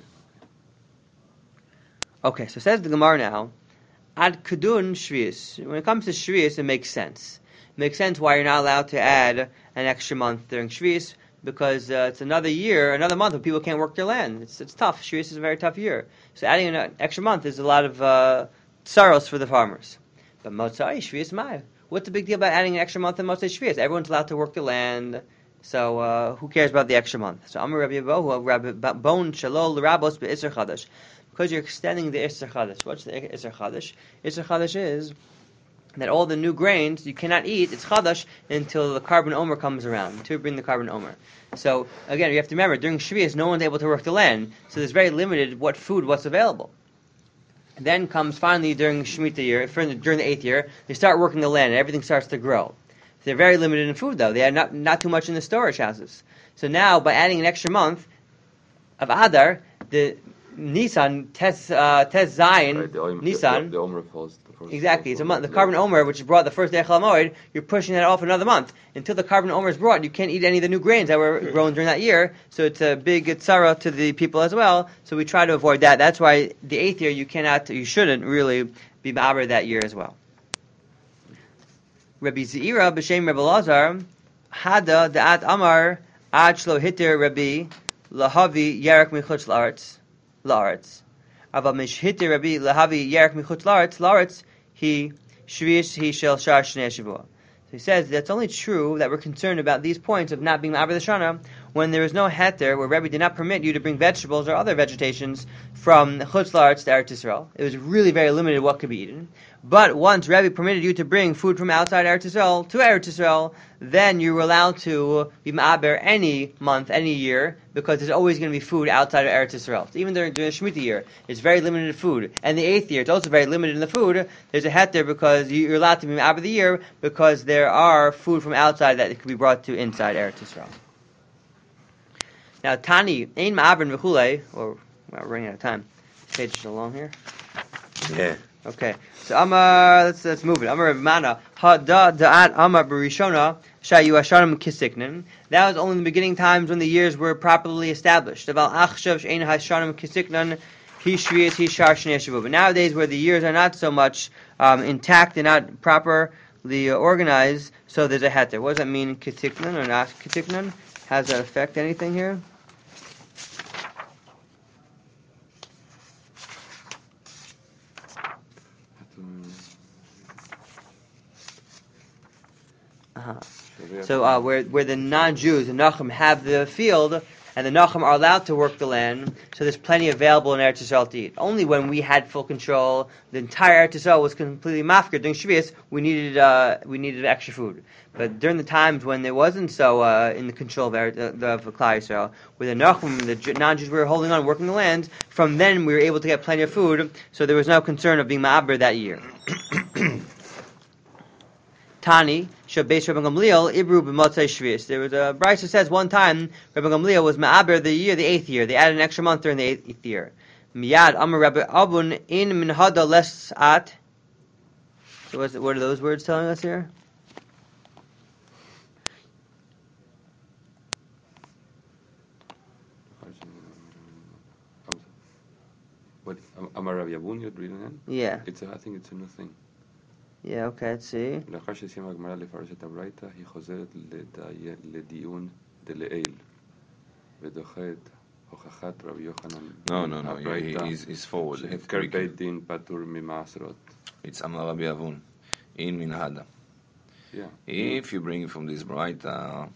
Speaker 1: Okay, so says the Gemara now, ad kudun shvius. When it comes to shvius, it makes sense. It makes sense why you're not allowed to add an extra month during shvius, because uh, it's another year, another month when people can't work their land. It's it's tough. Shvius is a very tough year. So adding an extra month is a lot of uh, sorrows for the farmers. But motzai shvius mai. What's the big deal about adding an extra month in Motzei Shvius? Everyone's allowed to work the land, so uh, who cares about the extra month? So Amar Rabbi Bohu, Rabbi Bon Shalol Rabos be'Isser Chadash, because you're extending the Isser Chadash. What's the Isser Chadash? Isser Chadash is that all the new grains you cannot eat. It's Chadash until the carbon omer comes around, until you bring the carbon omer. So again, you have to remember during Shvius, no one's able to work the land, so there's very limited what food, what's available. Then comes finally during Shemitah year, during the eighth year, they start working the land and everything starts to grow. They're very limited in food though. They have not, not too much in the storage houses. So now by adding an extra month of Adar, the Nisan, Tes, uh, Tes Zion,
Speaker 3: Right, the Omer-
Speaker 1: Nisan,
Speaker 3: The, the Omer falls. The first
Speaker 1: exactly, it's a month. The
Speaker 3: yeah.
Speaker 1: carbon Omer, which is brought the first day of Chol Hamoed, you're pushing that off another month. Until the carbon Omer is brought, you can't eat any of the new grains that were grown during that year, so it's a big tzara to the people as well, so we try to avoid that. That's why the eighth year you cannot, you shouldn't really be ma'aber that year as well. Rabbi Zeira b'shem Rabbi Lazar hada da'at amar ad shlo hitir Rabbi lahavi yerek michutz la'aretz la'aretz. Aval mish hitir Rabbi lahavi yerek michutz la'aretz la'aretz he shvius he shel shar shnei shavua. So he says that's only true that we're concerned about these points of not being ma'aber the shana when there is no heter, where Rebbe did not permit you to bring vegetables or other vegetations from Chutz La'aretz to Eretz Yisrael. It was really very limited what could be eaten. But once Rebbe permitted you to bring food from outside Eretz Yisrael to Eretz Yisrael, then you were allowed to be ma'aber any month, any year, because there's always going to be food outside of Eretz Yisrael. So even during, during the Shemitah year, it's very limited food. And the eighth year, it's also very limited in the food. There's a heter because you're allowed to be ma'aber the year because there are food from outside that could be brought to inside Eretz Yisrael. Now, Tani, Ein Ma'abrin V'chulei, or well, we're running out of time. This page is along here.
Speaker 2: Yeah.
Speaker 1: Okay. So Amar, let's let's move it. Amar Mana, Ha da da'at Amar Barishona, Shayu Asharim Kisiknin. That was only in the beginning times when the years were properly established. Aval Achshav She'ein Hasharim Kisiknan, He Shvius, He Shar Shnei Shavuot. But nowadays, where the years are not so much um, intact and not properly uh, organized, so there's a heter. What does that mean, Kisiknan or not Kisiknan? How does that affect anything here? Uh-huh. So uh, where where the non-Jews, the Nachum, have the field, and the Nachum are allowed to work the land, so there's plenty available in Eretz Yisrael to eat. Only when we had full control, the entire Eretz Yisrael was completely mafkir during Shavuos, we needed uh, we needed extra food. But during the times when it wasn't so uh, in the control of Eretz, uh, the of Klal Yisrael, where the Nachum, the non-Jews were holding on, working the land, from then we were able to get plenty of food, so there was no concern of being ma'aber that year. Tani, Shabbeis Rabbi Gamliel, Ibru b'motzei Shvius. There was a Bryce that says one time Rabbi Gamliel was ma'aber the year, the eighth year. They added an extra month during the eighth year. Miyad Amar Rabbi Abun in minhada lesat. So what's, what are those words telling us here?
Speaker 3: What Amar Rabbi Abun you're reading it?
Speaker 1: Yeah.
Speaker 3: It's a, I think it's a new thing.
Speaker 1: Yeah, okay, let's see.
Speaker 3: לאחר שסיימה הגמרא לפרש את הברייתא, היא חוזרת לדיון דלעיל, ודוחה את הוכחת רבי יוחנן.
Speaker 2: No, no, no, he, he's, he's forward.
Speaker 3: שהפקר בית דין פטור ממעשרות.
Speaker 2: It's Amar Rabbi Avun, in Minhada.
Speaker 3: Yeah.
Speaker 2: If you bring from this Braita,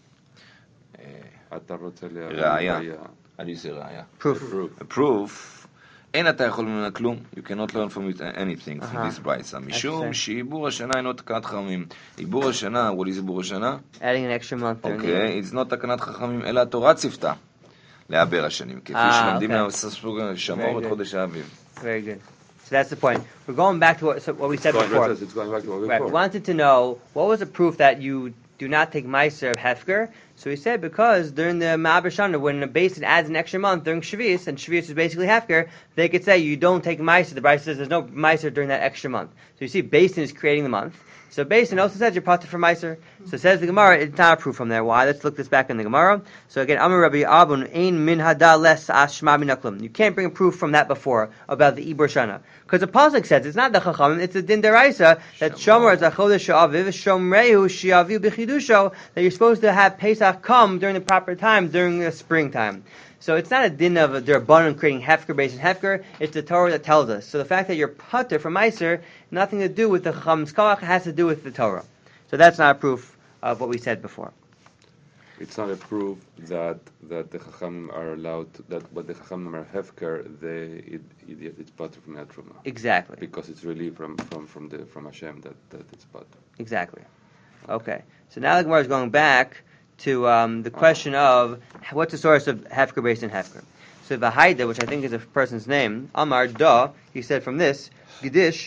Speaker 3: אתה רוצה
Speaker 2: ראיה, how do you say ראיה?
Speaker 1: Proof.
Speaker 2: A proof. אין אתה יכול ממנה כלום. You cannot learn from it anything from
Speaker 1: Uh-huh.
Speaker 2: this Braita. משום שעיבור השנה אינו תקנת חכמים. עיבור השנה, what is עיבור השנה?
Speaker 1: Adding an extra month there.
Speaker 2: Okay, it's not תקנת חכמים, אלא התורה ציוותה לעבר השנים. כפי שלומדים מהספר שמור את חודש האביב.
Speaker 1: Very good. So that's the point. We're going back to what, so what we said
Speaker 3: Going,
Speaker 1: before.
Speaker 3: it's going back to what we
Speaker 1: Right. We
Speaker 3: before.
Speaker 1: wanted to know what was the proof that you do not take Meiser of Hefker. So he said because during the Ma'aber Shana, when the basin adds an extra month during Shavuos, and Shavuos is basically Hefker, they could say you don't take Meiser. The Bryce says there's no Meiser during that extra month. So you see, basin is creating the month. So basin also says you're parted for Meiser. So says the Gemara, it's not a proof from there. Why? Let's look this back in the Gemara. So again, Amar Rabbi Abun, Ein min hada les ashma min aklum. You can't bring a proof from that before about the Ibur Shana. Because the Pasuk says it's not the Chachamim, it's the Din Deraisa that Shomer is a Chodesh Aviv, Shomrehu Shiaviu B'chidusho, that you're supposed to have Pesach come during the proper time, during the springtime. So it's not a din of a Derabbanan creating Hefker based on Hefker, it's the Torah that tells us. So the fact that you're pater from Meiser, nothing to do with the Chacham's Koach, has to do with the Torah. So that's not a proof of what we said before.
Speaker 3: It's not a proof that that the Chachamim are allowed to, that what the Chachamim are Hefker, they it, it, it's pater from that Truma.
Speaker 1: Exactly.
Speaker 3: Because it's really from from from the from Hashem that, that it's pater.
Speaker 1: Exactly. Okay. So now the Gemara is going back to um, the question of what's the source of Hefker based on Hefker. So Vahaida, which I think is a person's name, Amar Da, he said from this, Gedish,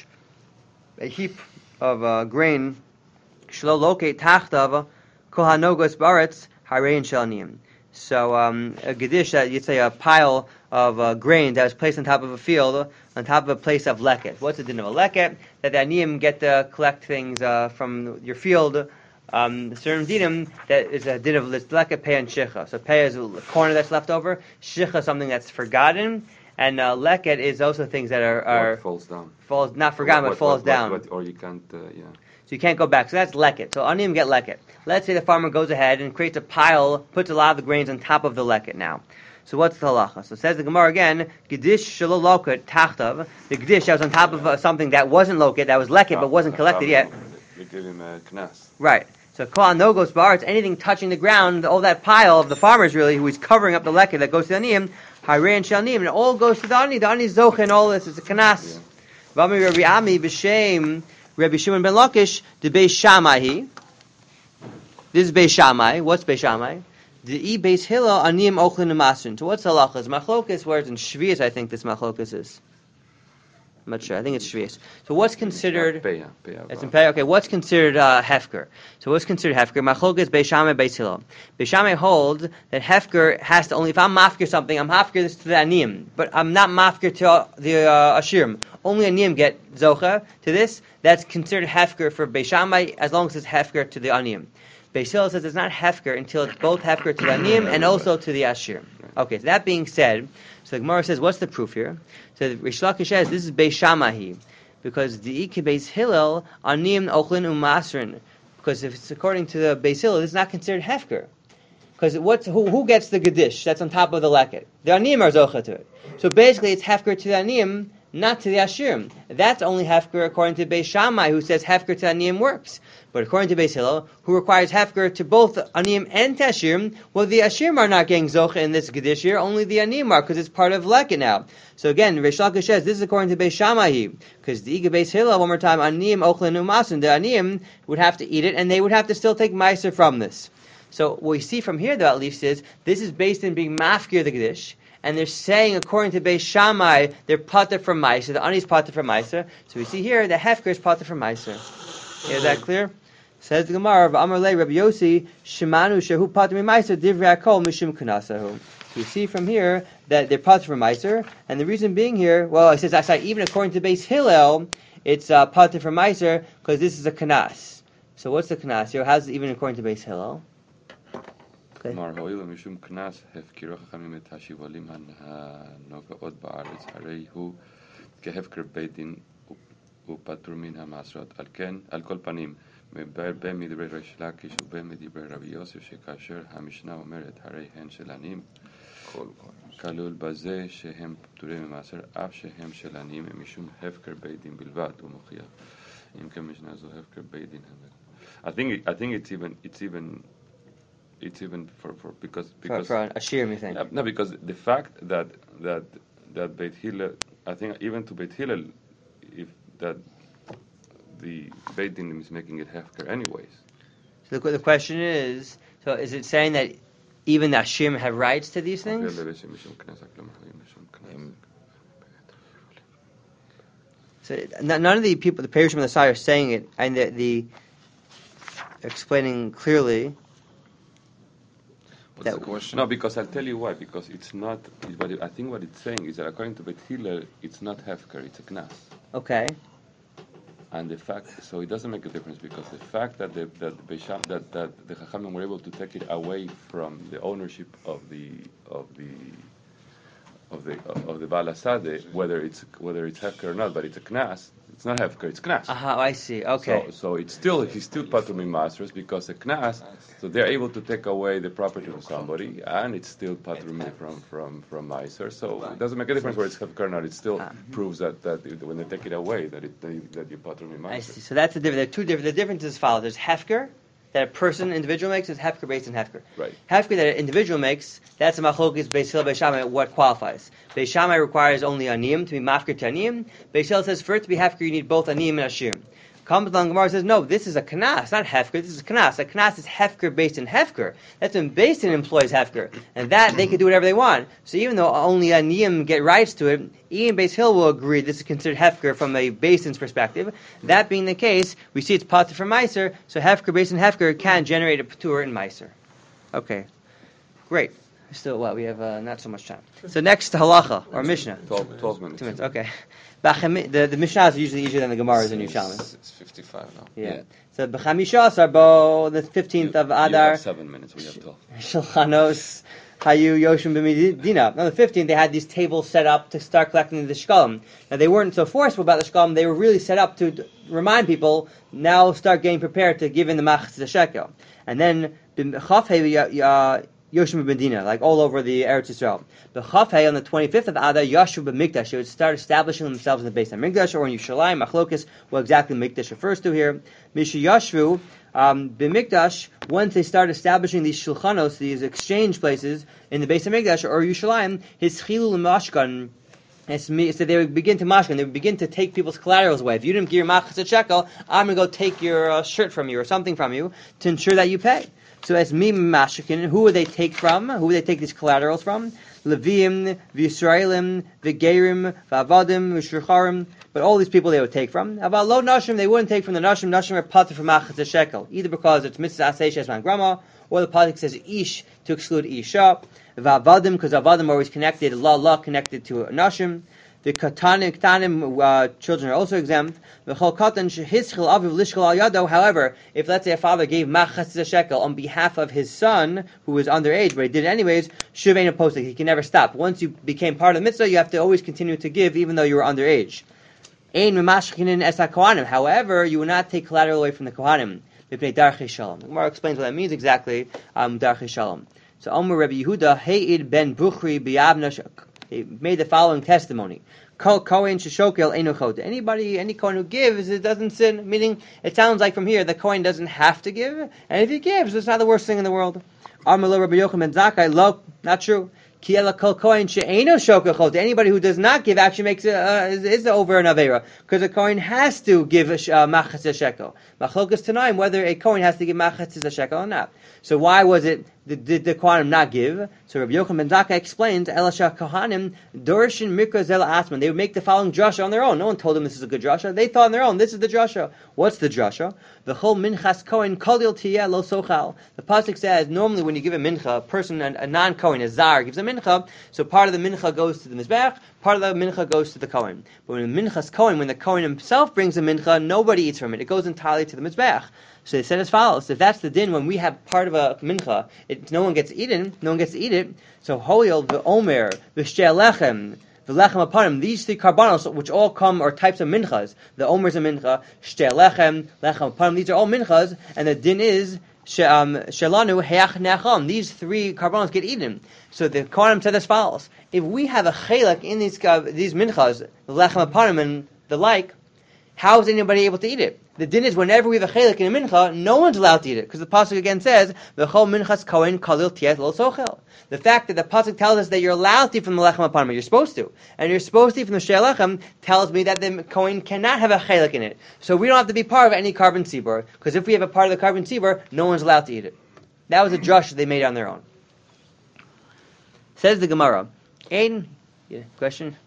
Speaker 1: a heap of uh, grain, Shlo locate tachtav, kohanogos baretz, harein shalniim. So um, a Gedish, that you'd say a pile of uh, grain that was placed on top of a field, on top of a place of leket. What's the din of a leket? That the aniyim get to collect things uh, from your field. Um, the certain dinim that is a din of leket pei and shicha. So pei is a corner that's left over. Shicha is something that's forgotten, and uh, leket is also things that are, are
Speaker 3: What falls down.
Speaker 1: falls not forgotten
Speaker 3: What-
Speaker 1: but falls
Speaker 3: what-
Speaker 1: down.
Speaker 3: what- what- or you can't. Uh, yeah.
Speaker 1: So you can't go back. So that's leket. So aniyim get leket. Let's say the farmer goes ahead and creates a pile, puts a lot of the grains on top of the leket now. So what's the halacha? So it says the Gemara again, Gedish shelo loket tachtav. The Gedish that was on top of uh, something that wasn't loket, that was leket but wasn't collected yet.
Speaker 3: They give him a knas.
Speaker 1: Right. So kol anogos ba'aretz, anything touching the ground, all that pile of the farmers really, who is covering up the leket that goes to the aniyim, harei and shalnim, and it all goes to the ani. The ani is zoche and all this is a knas. V'amri Rabbi Ami b'shem Rabbi Shimon ben Lakish the Beis Shammai. This is Beis Shammai. What's Beis Shammai? The e Beis Hillel aniyim ochlin u'masrin. So what's halacha? Is machlokas, where it's in Shvius, I think this machlokas is. I'm not sure. I think it's Shvius. So what's considered?
Speaker 3: Peya, peya,
Speaker 1: It's in Peya. Okay, what's considered uh, hefker? So what's considered hefker? Machlokas Beis Shammai, Beis Hillel. Beis Shammai holds that hefker has to only, if I'm mafker something, I'm mafker this to the aniyim, but I'm not mafker to uh, the uh, ashirim. Only aniyim get zocha to this. That's considered hefker for Beis Shammai as long as it's hefker to the aniyim. Beis Hillel says it's not hefker until it's both hefker to the aniyim and also to the ashirim. Okay, so that being said, so the Gemara says, what's the proof here? So Rish Lakish says this is Beis Shammai, because the Iki Beis Hillel aniyim ochlin u'masrin. Because if it's according to the Beis Hillel, it's not considered hefker. Because what's who, who gets the gedish that's on top of the leket? The aniyim are zocha to it. So basically, it's hefker to the aniyim, not to the ashirim. That's only hefker according to Beis Shammai, who says hefker to aniyim works. But according to Beis Hillel, who requires hefker to both aniyim and to ashirim, well, the ashirim are not getting zocha in this gedish here, only the aniyim are, because it's part of leket now. So again, Rish Lakish says this is according to Beis Shammai, because the Iga Beis Hillel, one more time, aniyim ochlin u'masin, the aniyim would have to eat it, and they would have to still take meiser from this. So what we see from here, though, at least, is this is based in being mafkir the gedish, and they're saying, according to Beis Shammai, they're pater from meiser, the ani is pater from meiser. So we see here, the hefker is pater from meiser. Is that clear? Says the Gemara, V'amar lei Rabbi Yossi, Shemanu shehu pater meiser, divrei hakol mishum kanasahu. We see from here that they're pater from meiser, and the reason being here, well, it says, I even according to Beis Hillel, it's uh, pater from meiser, because this is a kanas. So what's the kanas here? How's it even according to Beis Hillel?
Speaker 3: כלומר, הואיל ומשום קנס הפקירו חכמים את השיבולים הנוגעות בארץ, הרי הוא כהפקר בית דין ופטור מן המעשרות. על כן, על כל פנים, בין מדברי ריש לקיש ובין מדברי רבי יוסף, שכאשר המשנה אומרת, הרי הן של עניים, כלול בזה שהם פטורים ממעשר, אף שהם של עניים, משום הפקר בית דין בלבד, הוא מוכיח. אם כן משנה זו הפקר בית דין. I think I think it's even it's even It's even for, for because because
Speaker 1: for, for a shirim, you think?
Speaker 3: No, because the fact that that that Beit Hillel, I think even to Beit Hillel, if that the Beit Din is making it hefker anyways.
Speaker 1: So the, the question is, so is it saying that even the Hashem have rights to these things? So none of the people, the Perushim and the Sai, are saying it, and the, the explaining clearly.
Speaker 2: What's the question?
Speaker 3: No, because I'll tell you why. Because it's not. But I think what it's saying is that according to Beit Hillel, it's not hefker; it's a knas.
Speaker 1: Okay.
Speaker 3: And the fact, so it doesn't make a difference because the fact that the that Beisham, that that the Chachamim were able to take it away from the ownership of the of the of the of the Baal Hasadeh, whether it's whether it's hefker or not, but it's a knas. It's not hefker; it's knas.
Speaker 1: Aha, uh-huh, I see. Okay.
Speaker 3: So, so it's still he's still patrum masters because the knas. So they're able to take away the property of somebody, and it's still patrum from from from meiser. So it doesn't make a difference where it's hefker or not. It still ah. proves that, that when they take it away, that it they, that you patrum meiser.
Speaker 1: I see. So that's the difference. There are two different. The difference is as follows: there's hefker that a person, individual makes, is hefker based on hefker.
Speaker 3: Right.
Speaker 1: Hefker that an individual makes, that's a machlokes Beis Hillel Beis Shammai. What qualifies? Beis Shammai requires only aniyim to be mafker to aniyim. Beis Hillel says for it to be hefker, you need both aniyim and ashirim. Comes along Gemara says no, this is a kanas, not hefker. This is a kanas. A kanas is hefker based in hefker. That's when based in employs hefker, and that they can do whatever they want. So even though only aniyim get rights to it, even Beis Hillel will agree this is considered hefker from a basin's perspective. That being the case, we see it's pater from meiser. So hefker based in hefker can generate a patur in meiser. Okay, great. Still, what we have uh, not so much time. So next to halacha or mishnah.
Speaker 3: twelve, twelve minutes.
Speaker 1: Two minutes. Okay. The the mishnah is usually easier than the Gemaras in Yerushalmi.
Speaker 2: It's fifty-five now.
Speaker 1: Yeah. yeah. So b'chamisha sarbo, the fifteenth of Adar.
Speaker 3: You have seven minutes. We have twelve.
Speaker 1: Shulchanos Hayu Yoshim b'Medina. On the fifteenth, they had these tables set up to start collecting the shkalim. Now, they weren't so forceful about the shkalim, they were really set up to remind people, now start getting prepared to give in the machzis shekel. And then, Yoshim b'Medina, like all over the Eretz Yisrael. The Chafei, on the twenty-fifth of Adar, Yashu b'Mikdash, they would start establishing themselves in the base of Mikdash, or in Yerushalayim, Machlokes, what exactly Mikdash refers to here. Mishu Yashvu, um, b'Mikdash, once they start establishing these shulchanos, these exchange places, in the base of Mikdash, or Yerushalayim, his chilul mashkan, so they would begin to mashkan, they would begin to take people's collaterals away. If you didn't give your machas a shekel, I'm going to go take your uh, shirt from you, or something from you, to ensure that you pay. So as mi mashkin, who would they take from? Who would they take these collaterals from? Leviim, V'Yisraelim, V'Gerim, V'Avadim, V'Shurcharim. But all these people they would take from. About lo nashim, they wouldn't take from the nashim. Nashim are pater from machas a shekel, either because it's mitzvah asay shesman grama, or the pasuk says ish to exclude isha. V'Avadim, because Avadim are always connected, la la connected to nashim. The katanim, katanim uh, children are also exempt. However, if let's say a father gave machas a shekel on behalf of his son who was underage, but he did it anyways, shuvein postik, he can never stop. Once you became part of the mitzvah, you have to always continue to give, even though you were underage. However, you will not take collateral away from the kohanim. The Gemara explains what that means exactly. Um, darchei shalom. So, Omer Rabbi Yehuda,Heid ben Buchri b'Yavna. He made the following testimony. Kohen sheshokel enochot. Anybody, any Kohen who gives, it doesn't sin. Meaning, it sounds like from here, the Kohen doesn't have to give, and if he gives, it's not the worst thing in the world. Amar Rabbi Yochanan ben Zakkai, lo, not true. Ki ela kol Kohen she'eno shokel chot. Anybody who does not give actually makes it, uh, is, is over an avera, because a Kohen has to give uh, machas a shekel. Machlokas tanaim, whether a Kohen has to give machas a shekel or not. So why was it, did, did the Kohanim not give? So Rabbi Yochanan ben Zakkai explains, Elasha Kohanim, Dorshin Mikra Zela Asman. They would make the following drasha on their own. No one told them this is a good drasha. They thought on their own, this is the drasha. What's the drasha? The whole minchas Kohen Kodil Tiyeh Lo Sochal. The pasuk says, normally when you give a mincha, a person, a, a non-Kohen, a zar, gives a mincha, so part of the mincha goes to the mizbech, part of the mincha goes to the Kohen. But when the minchas Kohen, when the Kohen himself brings a mincha, nobody eats from it. It goes entirely to the mizbech. So they said as follows: if that's the din, when we have part of a mincha, it, no one gets eaten, no one gets to eat it. So hoyel the omer the lechem the lechem aparim, these three karbanos, which all come are types of minchas. The omer is a mincha, shte lechem lechem aparim. These are all minchas, and the din is shelanu heach neacham. These three karbanos get eaten. So the Kohanim said as follows: if we have a chelak in these uh, these minchas, the lechem aparim and the like, how is anybody able to eat it? The din is whenever we have a chelik in a mincha, no one's allowed to eat it, because the pasuk again says, "V'chol minchas kohen kalil tiyet lo sochel." The fact that the pasuk tells us that you're allowed to eat from the lechem aparim, you're supposed to, and you're supposed to eat from the shei lechem, tells me that the kohen cannot have a chelik in it. So we don't have to be part of any carbon tzibur, because if we have a part of the carbon tzibur, no one's allowed to eat it. That was a drush they made on their own. Says the Gemara. Aiden, yeah, question.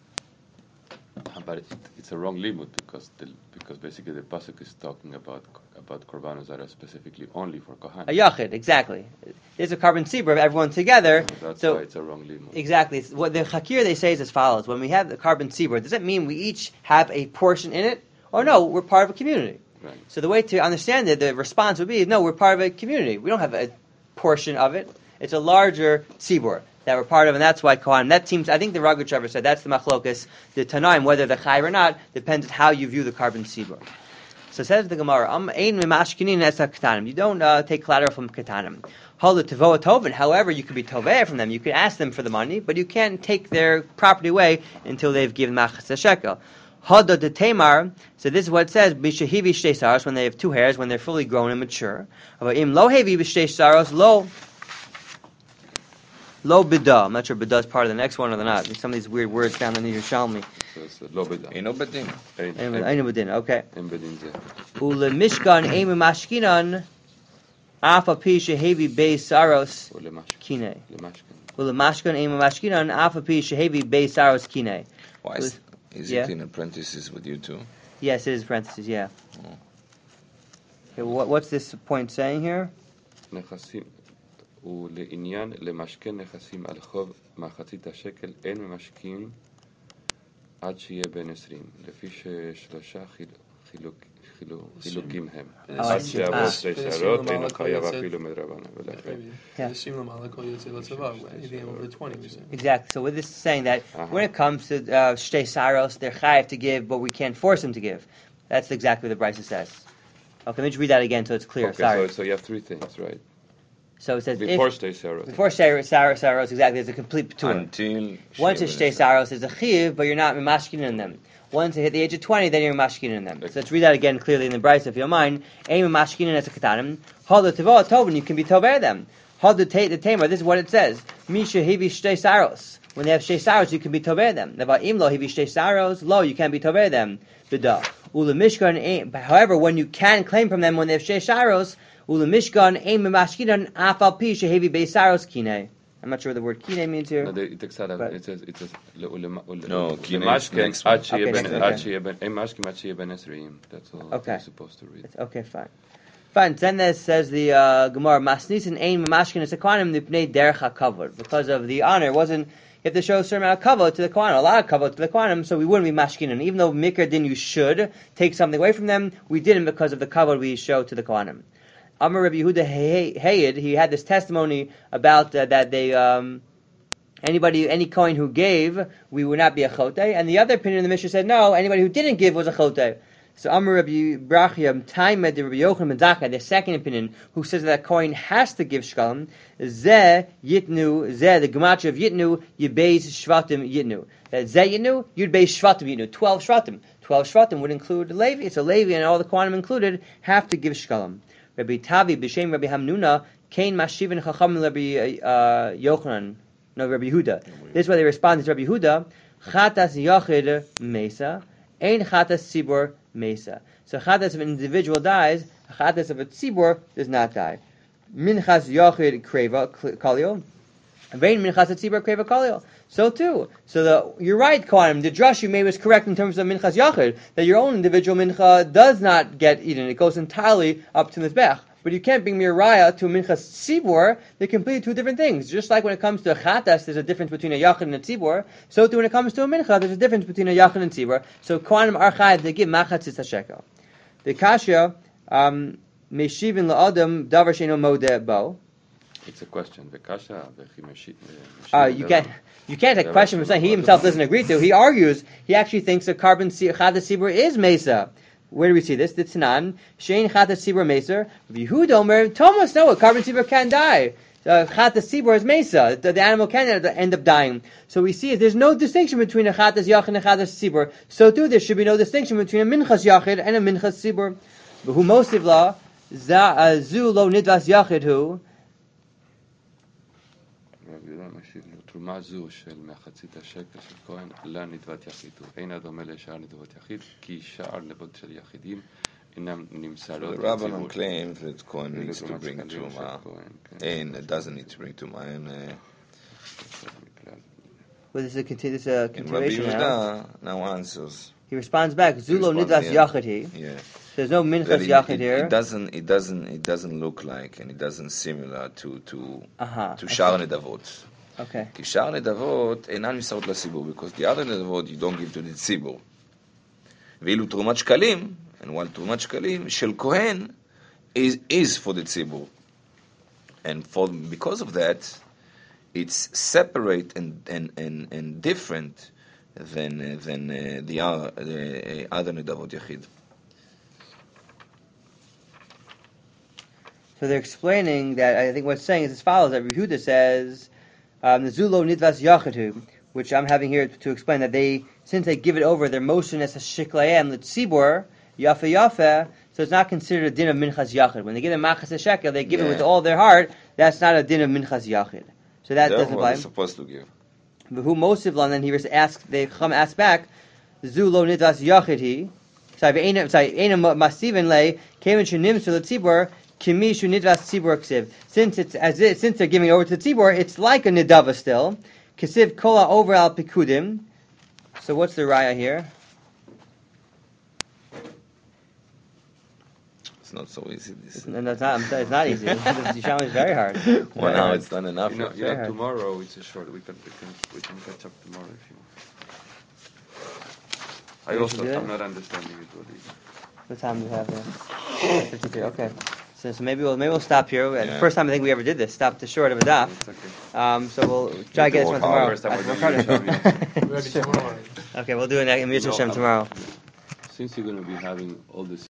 Speaker 3: But it, it's a wrong limit because the, because basically the pasuk is talking about about korbanos that are specifically only for kohanim.
Speaker 1: A yachid, exactly. There's a carbon tzibur of everyone together.
Speaker 3: So that's
Speaker 1: so
Speaker 3: why it's a wrong limit.
Speaker 1: Exactly. What the chakir they say is as follows: when we have the carbon tzibur, does that mean we each have a portion in it, or no, we're part of a community?
Speaker 3: Right.
Speaker 1: So the way to understand it, the response would be, no, we're part of a community. We don't have a portion of it. It's a larger tzibur that we're part of, and that's why Kohanim. That seems, I think the Raga Trevor said that's the machlokas. The Tanaim, whether they're chayv or not, depends on how you view the carbon tzibur. So says the Gemara, um, ein mimashkinin es katanim. You don't uh, take collateral from katanim. Hold it tevoa tovin. However, you could be toveh from them. You could ask them for the money, but you can't take their property away until they've given machas a shekel. Hada de Tamar, so this is what it says, Bishahivi shtei saros, when they have two hairs, when they're fully grown and mature. Im lo hevi b'shtei saros, lo, lo bida. I'm not sure bida is part of the next one or not. There's some of these weird words down in the Yerushalmi.
Speaker 3: So it's lo bida.
Speaker 2: Eino bedin.
Speaker 1: Eino bedin, okay.
Speaker 3: Ein bedin zeh.
Speaker 1: Ule mishkan eim mashkinan, afa pi shehevi bei saros kine. Ule mashkan eim mashkinan, afa pi shehevi bei saros kine.
Speaker 2: Why is, is
Speaker 1: yeah.
Speaker 2: it in apprentices with you too?
Speaker 1: Yes, it is parentheses, yeah.
Speaker 2: Oh.
Speaker 1: Okay, what, what's this point saying here?
Speaker 3: נכסים ולעניין למשכן נכסים על חוב מחצית השקל אין ממשכין עד שיהיה בן עשרים לפי ששלושה חילוקים הם.
Speaker 1: I
Speaker 3: עד
Speaker 1: see.
Speaker 3: שיעבור
Speaker 1: Ah.
Speaker 3: שתי
Speaker 4: כדי
Speaker 3: שערות,
Speaker 4: שיהיה
Speaker 3: אינו
Speaker 4: למעלה כל
Speaker 3: חייב
Speaker 4: יוצא-
Speaker 3: אפילו מדרבנן. ולכן.
Speaker 1: Yeah.
Speaker 4: The Shim Lamala Kol Yotze L'Tzava, anything over twenty, we say.
Speaker 1: Exactly. So with this is saying that
Speaker 3: Uh-huh.
Speaker 1: when it comes to uh, shtei saros, they're chayiv to give, but we can't force them to give. That's exactly what the Brisa says. Okay, let me just read that again so it's clear.
Speaker 3: Okay,
Speaker 1: Sorry.
Speaker 3: so, so you have three things, right?
Speaker 1: So it says
Speaker 3: Before
Speaker 1: if,
Speaker 3: shtei sarot.
Speaker 1: before shtei saros, saros, exactly, it's a complete patur.
Speaker 2: Until
Speaker 1: Once it's shtei saros, it's a chiv, but you're not mashkin in them. Once they hit the age of twenty, then you're mashkin in them. So let's read that again clearly in the Brisa, if you don't mind. Aim mashkin as a katanim. Hold the tevah tovin, you can be tover them. Hold the ta- the tamer. This is what it says. Misha hivi shtei saros. When they have shtei saros, you can be tover them. Never imlo hivi shtei saros. Lo, you can't be tover them. B'da. Ula mishkan aim. However, when you can claim from them when they have shtei saros, ula mishkan aim mashkinan afal pi shehevi beisaros kine. I'm not sure what the word kine means here.
Speaker 3: No, they- it takes out a-
Speaker 1: But-
Speaker 3: it says, it says,
Speaker 2: No,
Speaker 3: למashken,
Speaker 2: kine next one.
Speaker 3: עד שיהיה
Speaker 1: Okay,
Speaker 3: בן-
Speaker 1: next,
Speaker 3: עד
Speaker 1: okay.
Speaker 3: שיהיה בן- אין משכן עד שיהיה בן עשרים. That's all
Speaker 1: Okay.
Speaker 3: you're supposed to read.
Speaker 1: It's, okay, fine. Fine. Then there says the uh, Gemara, Masnisin ein mamashkin es akwanim nipnei derech hakavod. Because of the honor, it wasn't, you have to show a certain amount of kavod to the kwanim, a lot of kavod to the kwanim, so we wouldn't be mashkinin. Even though mikra din you should take something away from them, we didn't because of the kavod we show to the kwanim. Amar Rabbi Yehuda Hayed, he had this testimony about uh, that they, um, anybody, any coin who gave, we would not be a chote. And the other opinion in the Mishnah said, no, anybody who didn't give was a chote. So Amar Rabbi Brachia, time at the Rabbi Yochanan ben Zakkai, the second opinion, who says that coin has to give shkalim, Zeh Yitnu, Zeh, the gematria of Yitnu, Yibbeis Shvatim Yitnu. That Zeh Yitnu, Yudbeis Shvatim Yitnu. Twelve Shvatim. Twelve Shvatim would include Levi. So Levi and all the quantum included have to give shkalim. Rabbi Tavi, B'Shem Rabbi Hamnuna, Kain Mashivin Chacham Rabbi uh, Yochanan. No, Rabbi Yehuda. This is why they respond to Rabbi Yehuda. Chatas Yachid Mesa, Ein Chatas Sibor Mesa. So Chatas of an individual dies, Chatas of a Tzibor does not die. Minchas Yachid Kreva Kalio, Vein Minchas Tzibor Kreva Kalio. So too. So the you're right, Kohanim. The drush you made was correct in terms of Minchas Yachid, that your own individual mincha does not get eaten. It goes entirely up to the Mizbech. But you can't bring Miraya to a Minchas Tzibor. They're completely two different things. Just like when it comes to a Chatas, there's a difference between a Yachid and a Tzibor. So too when it comes to a Mincha, there's a difference between a Yachid and Tzibor. So Kohanim are chayav, they give Machatzis HaShekel. The Kasha, um, Meshivin La'adam Davar Sheino Modeh Bo.
Speaker 3: It's a question. V'kasha, v'chi meshi-
Speaker 1: Uh,
Speaker 3: meshi-
Speaker 1: you can't you can't take question from something he himself doesn't agree to. He argues, he actually thinks that carbon Chatas Tzibor is Mesa. Where do we see this? The Tanan, Shein Chatas Tzibor Mesa. Yehuda Omer, Thomas, no, a carbon Tzibor can die. Uh, Chatas Tzibor is Mesa. The, the animal can end up dying. So we see there's no distinction between a Chatas Yachid and a Chatas Tzibor. So too, there should be no distinction between a Minchas Yachid and a Minchas Tzibor. But who mosiv la, Zu lo nidvas Yachid who,
Speaker 3: רב יהודה משיב לו, תרומה זו של מחצית השקל של כהן לנדבת יחיד הוא אינה דומה לשאר נדבות יחיד כי שאר נדבות של יחידים אינם נמסרות
Speaker 2: The Rabbanon claims that Kohen needs to bring Truma, and it doesn't need to bring Truma. And, uh,
Speaker 1: well, this is a, conti- this is a
Speaker 2: and Rabbi
Speaker 1: continuation now.
Speaker 2: Yehuda now answers.
Speaker 1: He responds back, Zulo
Speaker 2: responds,
Speaker 1: nidvas
Speaker 2: yeah.
Speaker 1: Yachid he.
Speaker 2: Yeah.
Speaker 1: There's no
Speaker 2: That
Speaker 1: Minchas
Speaker 2: it,
Speaker 1: Yachid
Speaker 2: it,
Speaker 1: here.
Speaker 2: it doesn't. It doesn't. It doesn't look like, and it doesn't similar to to
Speaker 1: Uh-huh.
Speaker 2: to
Speaker 1: Okay.
Speaker 2: Shar Nedavot.
Speaker 1: Okay.
Speaker 2: כי שאר נדבות אינן נמסרות לציבור, because the other נדבות you don't give to the ציבור. ואילו תרומת שקלים, and while תרומת שקלים של כהן is, is for the ציבור. And for, because of that, it's separate and, and, and, and different than, uh, than uh, the other, uh, other נדבות יחיד.
Speaker 1: So they're explaining that, I think what's saying is as follows, that Yehuda says, um, the Zulo Nidvas Yachidu, which I'm having here to explain that they, since they give it over, their motion as a Shiklayem, the Tzibor, Yafe Yafe, so it's not considered a din of Minchas Yachid. When they give them Machas Shekel, they give
Speaker 2: Yeah.
Speaker 1: it with all their heart, that's not a din of Minchas Yachid. So that doesn't
Speaker 2: Therefore,
Speaker 1: apply.
Speaker 2: they're supposed to give.
Speaker 1: But who Mosivlan, and then he asks, they come ask back, Zulo Nidvas Yachid he, sorry, Eina Masivin Le, came in Shanim to the Tzibor, Kimi Shu Nidvas Tzibor Ksiv. Since it's as it, since they're giving it over to the Tzibor, it's like a Nidava still. Ksiv Kola over al Pikudim. So what's the raya here?
Speaker 2: It's not so easy. This
Speaker 1: It's, no, it's not. It's not easy. This Yisham is very hard.
Speaker 2: one hour it's done enough.
Speaker 3: You know, you
Speaker 1: Very
Speaker 3: know
Speaker 1: hard.
Speaker 3: tomorrow it's a short, we can, we can, we can catch up tomorrow if you want. I
Speaker 1: You
Speaker 3: also,
Speaker 1: should do
Speaker 3: I'm
Speaker 1: it.
Speaker 3: not understanding it really.
Speaker 1: What time do we have there? fifty-three. Okay. So, so maybe we'll maybe we'll stop here. The
Speaker 2: Yeah.
Speaker 1: first time I think we ever did this, stop the short of a daf.
Speaker 3: It's okay.
Speaker 1: Um, so we'll try to get this one tomorrow.
Speaker 3: First time we're
Speaker 1: Work
Speaker 3: doing it,
Speaker 1: harder.
Speaker 4: Maybe tomorrow.
Speaker 1: Okay, we'll do it in Mitzvah Hashem tomorrow.
Speaker 3: Since you're going to be having all this